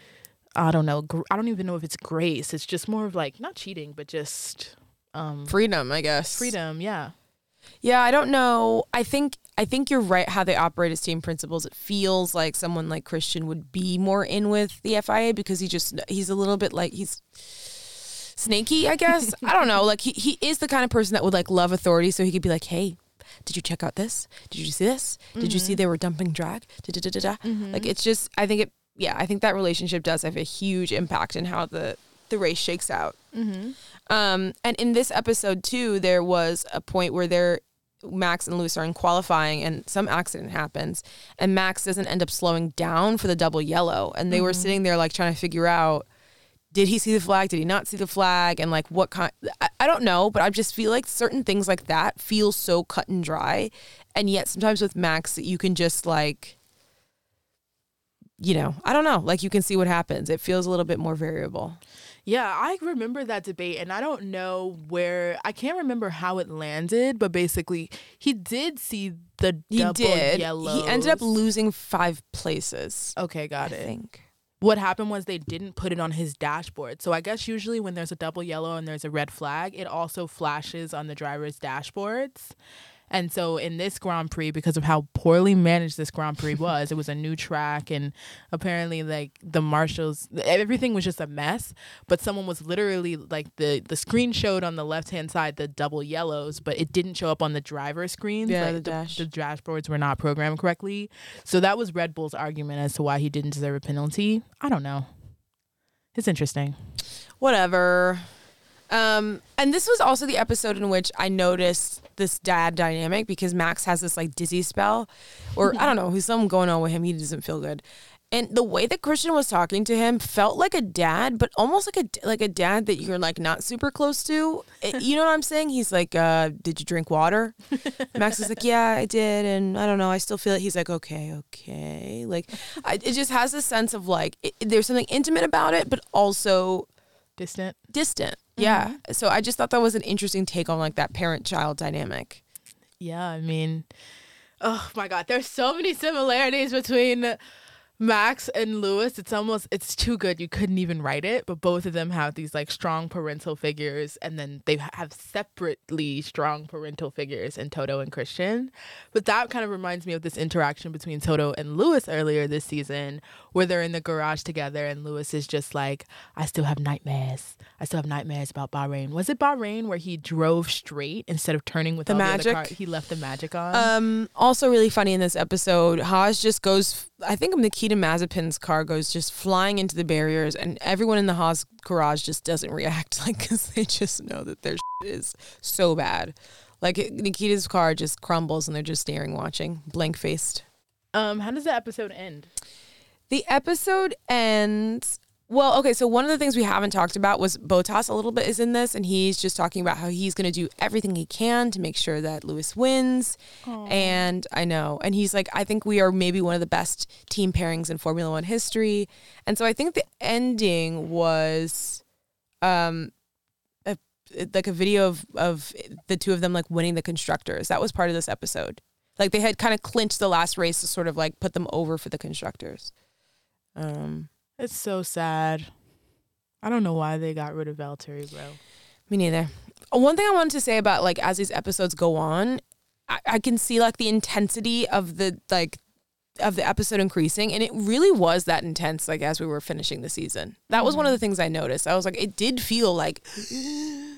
I don't know, I don't even know if it's grace. It's just more of like, not cheating, but just... freedom, I guess. Freedom, yeah. Yeah, I don't know. I think you're right how they operate as team principals. It feels like someone like Christian would be more in with the FIA because he's a little bit like, he's snaky, I guess. I don't know. Like, he is the kind of person that would like love authority, so he could be like, hey, did you check out this? Did you see this? Did you see they were dumping drag? Like, it's just, I think that relationship does have a huge impact in how the race shakes out. And in this episode too, there was a point where Max and Lewis are in qualifying and some accident happens and Max doesn't end up slowing down for the double yellow. And they were sitting there like trying to figure out, did he see the flag? Did he not see the flag? And like what kind, I don't know, but I just feel like certain things like that feel so cut and dry. And yet sometimes with Max, you can just like, you know, I don't know, like you can see what happens. It feels a little bit more variable. Yeah, I remember that debate, and I don't know I can't remember how it landed, but basically he did see the double yellows. He ended up losing 5 places. Okay, got it. I think. What happened was they didn't put it on his dashboard. So I guess usually when there's a double yellow and there's a red flag, it also flashes on the driver's dashboards. And so in this Grand Prix, because of how poorly managed this Grand Prix was, it was a new track and apparently like the marshals, everything was just a mess. But someone was literally like the screen showed on the left-hand side the double yellows, but it didn't show up on the driver screens. Yeah, like the dashboards were not programmed correctly. So that was Red Bull's argument as to why he didn't deserve a penalty. I don't know. It's interesting. Whatever. And this was also the episode in which I noticed this dad dynamic because Max has this like dizzy spell or I don't know, who's something going on with him. He doesn't feel good. And the way that Christian was talking to him felt like a dad, but almost like a dad that you're like not super close to. You know what I'm saying? He's like, did you drink water? Max is like, yeah, I did. And I don't know, I still feel it. He's like, okay. Like, it just has this sense of like, there's something intimate about it, but also distant. Yeah. Mm-hmm. So I just thought that was an interesting take on like that parent-child dynamic. Yeah, I mean, oh my God, there's so many similarities between Max and Lewis. It's too good. You couldn't even write it, but both of them have these like strong parental figures, and then they have separately strong parental figures in Toto and Christian. But that kind of reminds me of this interaction between Toto and Lewis earlier this season, where they're in the garage together and Lewis is just like, I still have nightmares about Bahrain. Was it Bahrain where he drove straight instead of turning with the all magic? The other car? He left the magic on. Also really funny in this episode, Haas just goes, I think Nikita Mazepin's car goes just flying into the barriers, and everyone in the Haas garage just doesn't react, like, because they just know that their shit is so bad. Like, Nikita's car just crumbles and they're just staring, watching, blank-faced. How does the episode end? The episode ends... Well, okay, so one of the things we haven't talked about was Bottas a little bit is in this, and he's just talking about how he's going to do everything he can to make sure that Lewis wins. Aww. And I know. And he's like, I think we are maybe one of the best team pairings in Formula One history. And so I think the ending was like a video of the two of them like winning the constructors. That was part of this episode. Like they had kind of clinched the last race to sort of like put them over for the constructors. It's so sad. I don't know why they got rid of Valtteri, bro. Me neither. One thing I wanted to say about like as these episodes go on, I can see like the intensity of the episode increasing, and it really was that intense like as we were finishing the season. That was one of the things I noticed. I was like, it did feel like in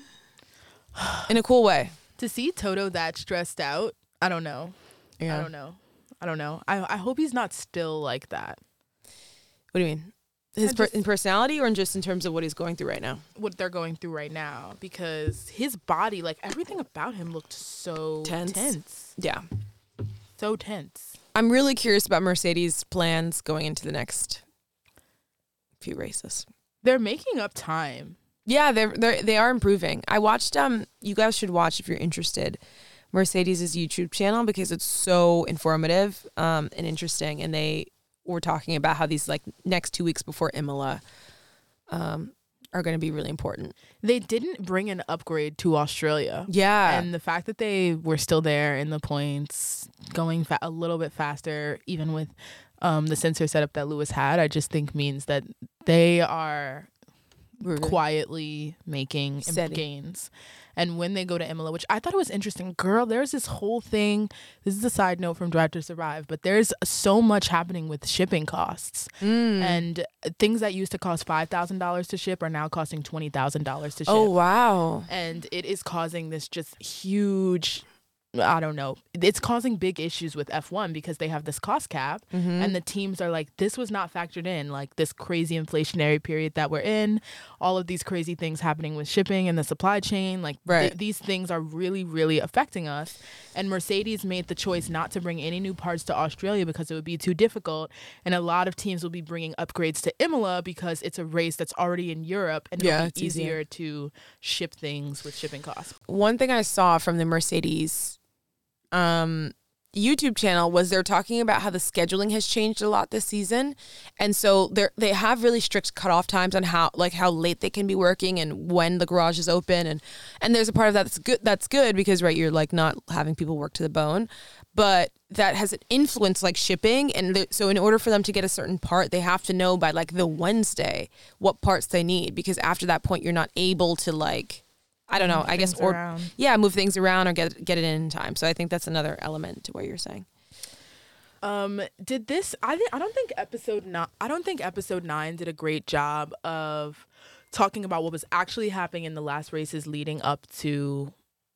a cool way. To see Toto that stressed out, I don't know. Yeah. I don't know. I hope he's not still like that. What do you mean? In personality, or in terms of what he's going through right now? What they're going through right now, because his body, like everything about him looked so tense. Yeah. So tense. I'm really curious about Mercedes' plans going into the next few races. They're making up time. Yeah, they are improving. I watched, you guys should watch if you're interested, Mercedes' YouTube channel, because it's so informative and interesting, and they were talking about how these like next 2 weeks before Imola are going to be really important. They didn't bring an upgrade to Australia. Yeah. And the fact that they were still there in the points, going a little bit faster, even with the sensor setup that Lewis had, I just think means that they are quietly making gains. And when they go to Imola, which I thought it was interesting, girl, there's this whole thing. This is a side note from Drive to Survive, but there's so much happening with shipping costs. And things that used to cost $5,000 to ship are now costing $20,000 to ship. Oh, wow. And it is causing this just huge... I don't know. It's causing big issues with F1 because they have this cost cap, and the teams are like, this was not factored in, like this crazy inflationary period that we're in, all of these crazy things happening with shipping and the supply chain, like these things are really, really affecting us. And Mercedes made the choice not to bring any new parts to Australia because it would be too difficult, and a lot of teams will be bringing upgrades to Imola because it's a race that's already in Europe, and it'll be easier to ship things with shipping costs. One thing I saw from the Mercedes YouTube channel was they're talking about how the scheduling has changed a lot this season, and so they have really strict cutoff times on how late they can be working and when the garage is open, and there's a part of that that's good because you're like not having people work to the bone, but that has an influence like shipping, and so in order for them to get a certain part, they have to know by like the Wednesday what parts they need, because after that point you're not able to like, I don't know, I guess, move things around or get it in time. So I think that's another element to what you're saying. I don't think episode 9 did a great job of talking about what was actually happening in the last races leading up to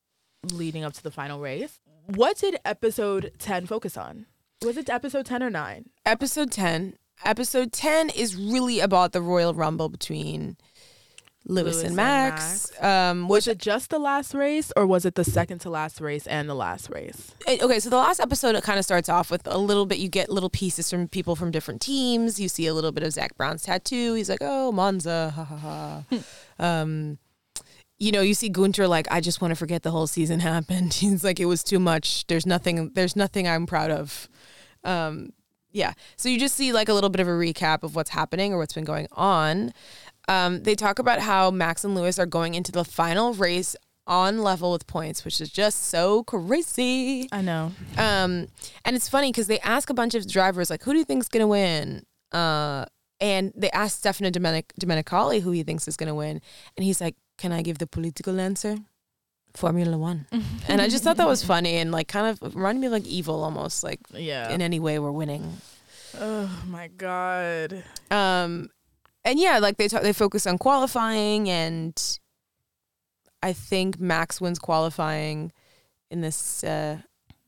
the final race. What did episode 10 focus on? Was it episode 10 or 9? Episode 10. Episode 10 is really about the Royal Rumble between Lewis and Max. Was it just the last race, or was it the second to last race and the last race? Okay, so the last episode, it kind of starts off with a little bit. You get little pieces from people from different teams. You see a little bit of Zach Brown's tattoo. He's like, oh, Monza, ha ha ha. You see Gunter like, I just want to forget the whole season happened. He's like, it was too much. There's nothing I'm proud of. Yeah. So you just see like a little bit of a recap of what's happening or what's been going on. They talk about how Max and Lewis are going into the final race on level with points, which is just so crazy. I know. And it's funny because they ask a bunch of drivers, like, who do you think's going to win? And they asked Stefano Domenicali who he thinks is going to win. And he's like, can I give the political answer? Formula One. And I just thought that was funny and like kind of reminded me of like Evil almost, like in any way we're winning. Oh my God. And yeah, like they focus on qualifying, and I think Max wins qualifying in this for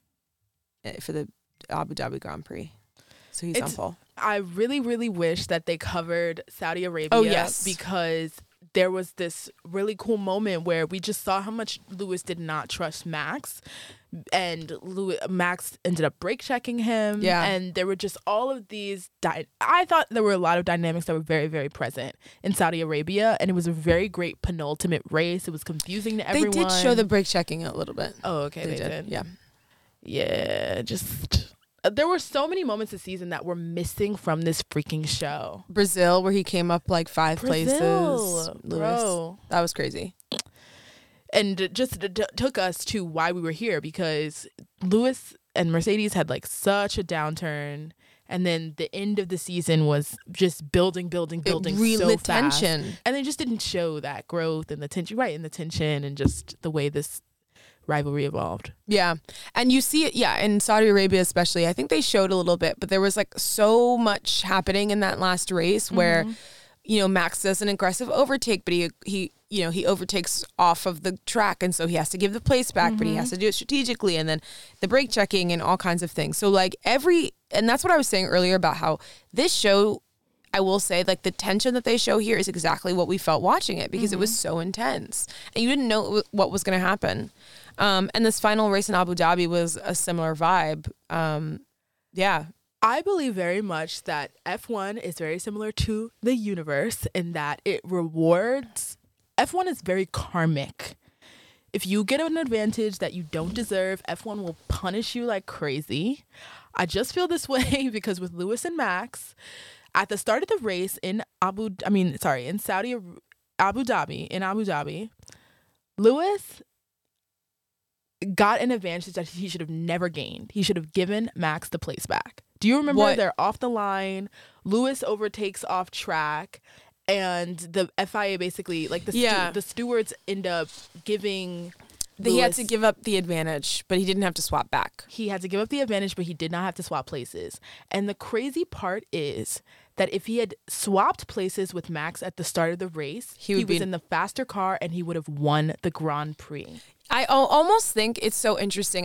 the Abu Dhabi Grand Prix. So he's on pole. I really, really wish that they covered Saudi Arabia because there was this really cool moment where we just saw how much Lewis did not trust Max, and Max ended up brake checking him. Yeah. And there were just all of these. I thought there were a lot of dynamics that were very, very present in Saudi Arabia, and it was a very great penultimate race. It was confusing to everyone. They did show the brake checking a little bit. Oh, okay. They did. Yeah. Yeah. Just. There were so many moments this season that were missing from this freaking show. Brazil, where he came up like 5 places. Lewis. Bro. That was crazy. And it just took us to why we were here, because Lewis and Mercedes had like such a downturn. And then the end of the season was just building really so fast. tension. And they just didn't show that growth and the tension, and the tension and just the way this rivalry evolved. Yeah. And you see it, in Saudi Arabia especially. I think they showed a little bit, but there was like so much happening in that last race where, Max does an aggressive overtake, but he overtakes off of the track, and so he has to give the place back, but he has to do it strategically, and then the brake checking and all kinds of things. So like and that's what I was saying earlier about how this show, I will say, like the tension that they show here is exactly what we felt watching it, because it was so intense and you didn't know what was going to happen. And this final race in Abu Dhabi was a similar vibe. Yeah. I believe very much that F1 is very similar to the universe in that it rewards. F1 is very karmic. If you get an advantage that you don't deserve, F1 will punish you like crazy. I just feel this way because with Lewis and Max, at the start of the race in Abu Dhabi, Lewis got an advantage that he should have never gained. He should have given Max the place back. Do you remember they're off the line, Lewis overtakes off track, and the FIA basically, like the stewards end up giving He had to give up the advantage, but he didn't have to swap back. He had to give up the advantage, but he did not have to swap places. And the crazy part is that if he had swapped places with Max at the start of the race, he was in the faster car and he would have won the Grand Prix. I almost think it's so interesting.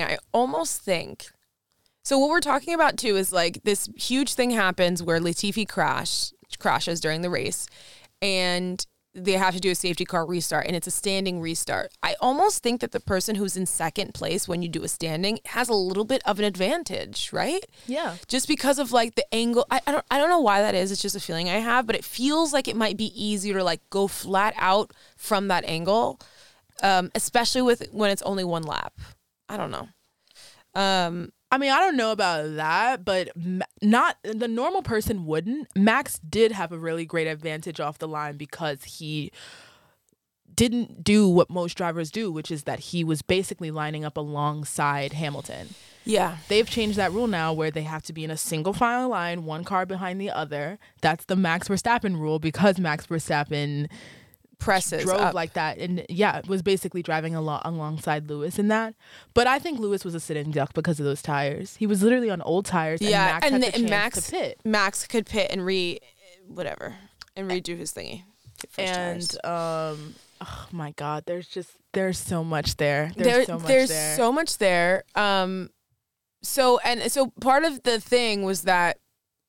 So what we're talking about too is like this huge thing happens where Latifi crashes during the race, and they have to do a safety car restart, and it's a standing restart. I almost think that the person who's in second place when you do a standing has a little bit of an advantage, right? Yeah. Just because of like the angle. I don't know why that is. It's just a feeling I have, but it feels like it might be easier to like go flat out from that angle, especially when it's only one lap. I don't know. I mean, I don't know about that, but not the normal person wouldn't. Max did have a really great advantage off the line because he didn't do what most drivers do, which is that he was basically lining up alongside Hamilton. Yeah. They've changed that rule now where they have to be in a single file line, one car behind the other. That's the Max Verstappen rule, because Max Verstappen drove up like that, and was basically driving alongside Lewis in that. But I think Lewis was a sitting duck because of those tires. He was literally on old tires, and Max had the chance to pit. Max could pit and redo his thingy. And oh my God, there's so much there. There's so much there. So part of the thing was that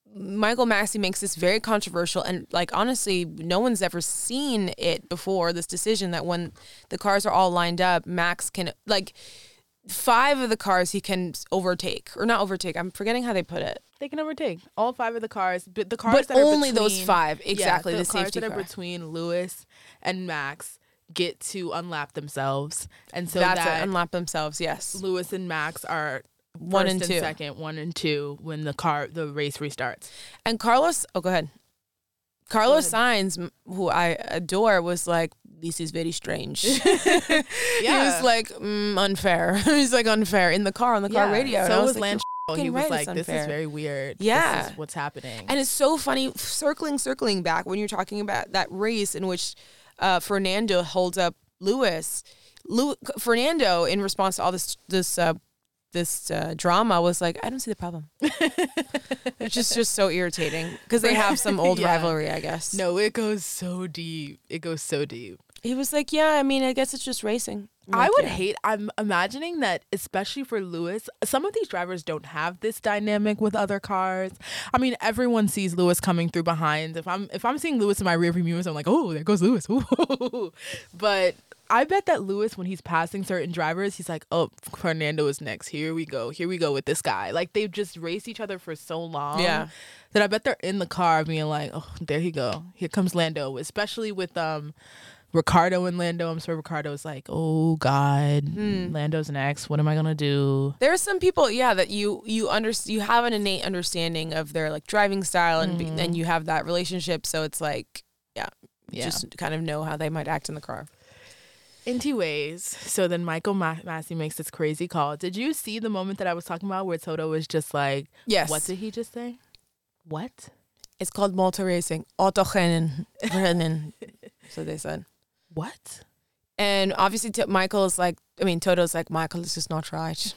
Michael Massey makes this very controversial and like honestly no one's ever seen it before, this decision that when the cars are all lined up, Max can like 5 of the cars he can overtake or not overtake. I'm forgetting how they put it. They can overtake all 5 of the cars, but the cars that only are those between, 5 exactly. the the cars safety that car. are between Lewis and Max get to unlap themselves, and so That's that it, unlap themselves. Yes, Lewis and Max are 1 first and 2, second, 1 and 2 when the race restarts. And Carlos. Oh, go ahead. Carlos Sainz, who I adore, was like, this is very strange. He was like, unfair. He's like, unfair in the car, on the car radio. So and I was like, Lance. He was like, this unfair. is very weird. Yeah. This is what's happening. And it's so funny, circling back when you're talking about that race in which Fernando holds up Lewis. Fernando, in response to all this drama, was like, I don't see the problem. Which is just so irritating because they have some old rivalry, I guess. No, it goes so deep. It goes so deep. He was like, yeah, I mean, I guess it's just racing. I would hate, I'm imagining that, especially for Lewis, some of these drivers don't have this dynamic with other cars. I mean, everyone sees Lewis coming through behind. If I'm seeing Lewis in my rearview mirrors, I'm like, oh, there goes Lewis. Ooh. But I bet that Lewis, when he's passing certain drivers, he's like, oh, Fernando is next. Here we go with this guy. Like, they've just raced each other for so long. Yeah. That I bet they're in the car being like, oh, there he go. Here comes Lando. Especially with Ricardo and Lando. I'm sure Ricardo is like, oh God, Lando's next. What am I gonna do? There are some people, that you have an innate understanding of their like driving style, and you have that relationship. So it's like, just kind of know how they might act in the car. In 2 ways. So then Michael Massey makes this crazy call. Did you see the moment that I was talking about where Toto was just like, yes, what did he just say? What? It's called motor racing. Autorennen. So they said. What? And obviously Toto's like, Michael, this is not right.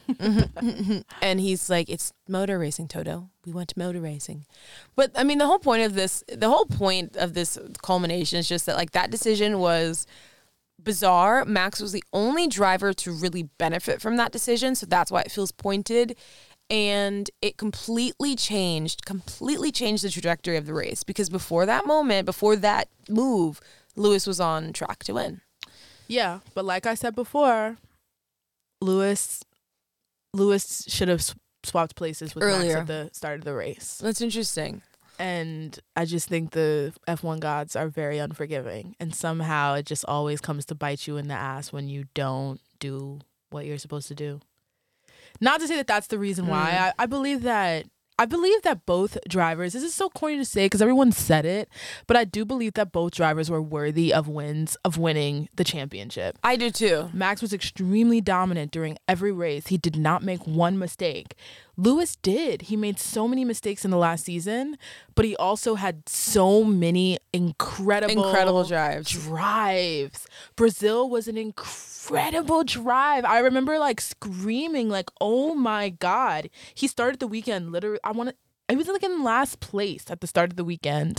And he's like, it's motor racing, Toto. We went to motor racing. But I mean, the whole point of this culmination is just that like that decision was bizarre. Max was the only driver to really benefit from that decision. So that's why it feels pointed. And it completely changed the trajectory of the race. Because before that move, Lewis was on track to win. Yeah, but like I said before, Lewis should have swapped places with earlier Max at the start of the race. That's interesting. And I just think the F1 gods are very unforgiving. And somehow it just always comes to bite you in the ass when you don't do what you're supposed to do. Not to say that that's the reason why. I believe that both drivers, this is so corny to say because everyone said it, but I do believe that both drivers were worthy of winning the championship. I do too. Max was extremely dominant during every race. He did not make one mistake. Lewis did. He made so many mistakes in the last season, but he also had so many incredible drives. Brazil was an incredible drive. I remember like screaming like, oh my God. He started the weekend literally, I was like in last place at the start of the weekend.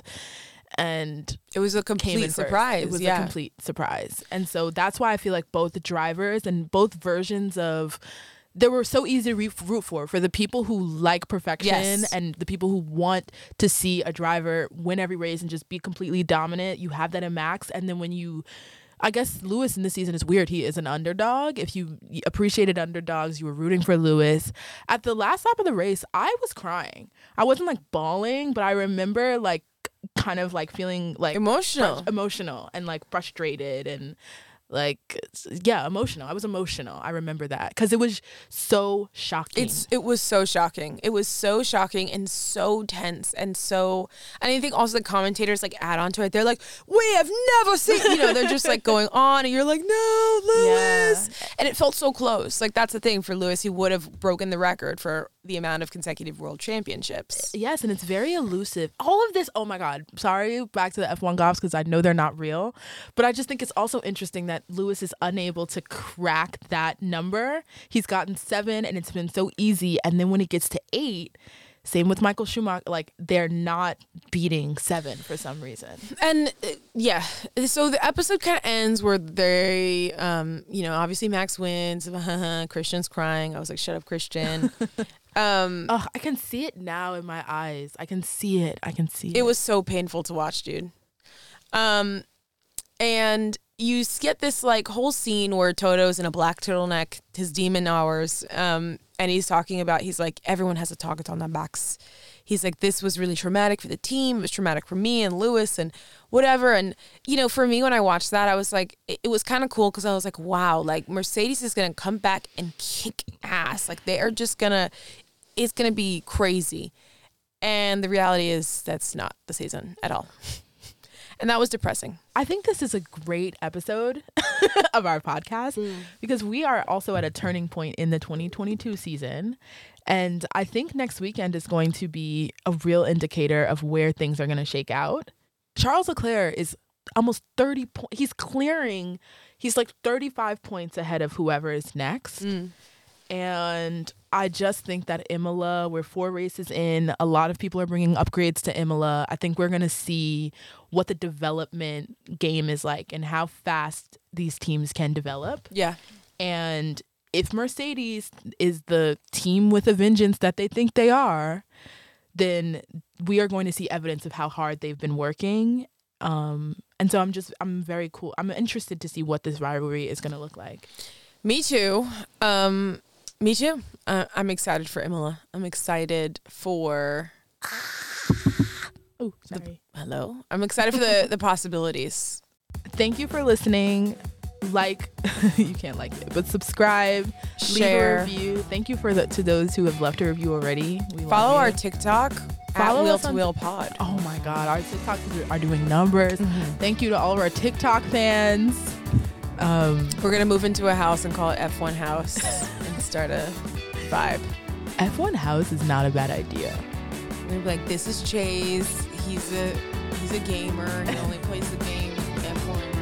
And it was a complete surprise. It was a complete surprise. And so that's why I feel like both the drivers and both versions of, they were so easy to root for the people who like perfection and the people who want to see a driver win every race and just be completely dominant. You have that in Max. And then I guess Lewis in this season is weird. He is an underdog. If you appreciated underdogs, you were rooting for Lewis. At the last lap of the race, I was crying. I wasn't like bawling, but I remember like kind of like feeling like emotional and like frustrated and like, emotional. I was emotional. I remember that because it was so shocking. It was so shocking. It was so shocking and so tense and I think also the commentators like add on to it. They're like, we have never seen, they're just like going on and you're like, no, Lewis. Yeah. And it felt so close. Like that's the thing for Lewis. He would have broken the record for the amount of consecutive world championships. Yes, and it's very elusive. All of this, oh my God. Sorry, back to the F1 gops because I know they're not real. But I just think it's also interesting that Lewis is unable to crack that number. He's gotten 7 and it's been so easy. And then when it gets to 8, same with Michael Schumacher, like they're not beating 7 for some reason. And so the episode kind of ends where they, obviously Max wins. Christian's crying. I was like, shut up, Christian. I can see it now in my eyes. I can see it. It was so painful to watch, dude. And you get this like whole scene where Toto's in a black turtleneck, his demon hours, and he's talking about, he's like, everyone has a target on their backs. He's like, this was really traumatic for the team. It was traumatic for me and Lewis and whatever. And, you know, for me, when I watched that, I was like, it was kind of cool because I was like, wow, like Mercedes is going to come back and kick ass. Like they are just it's going to be crazy. And the reality is that's not the season at all. And that was depressing. I think this is a great episode of our podcast because we are also at a turning point in the 2022 season. And I think next weekend is going to be a real indicator of where things are going to shake out. Charles Leclerc is almost 30 points. He's like 35 points ahead of whoever is next. And I just think that Imola, we're 4 races in. A lot of people are bringing upgrades to Imola. I think we're going to see what the development game is like and how fast these teams can develop. Yeah. And if Mercedes is the team with a vengeance that they think they are, then we are going to see evidence of how hard they've been working. And so I'm very cool. I'm interested to see what this rivalry is going to look like. Me too. Me too. I'm excited for Imola. I'm excited for... Oh, sorry. Hello? I'm excited for the possibilities. Thank you for listening. You can't like it, but subscribe, share, leave a review. Thank you to those who have left a review already. We follow our TikTok. Follow Wheel to Wheel Pod. Oh my God, our TikToks are doing numbers. Thank you to all of our TikTok fans. We're gonna move into a house and call it F1 House and start a vibe. F1 House is not a bad idea. We're gonna be like, this is Chase. He's a gamer. He only plays the game F1.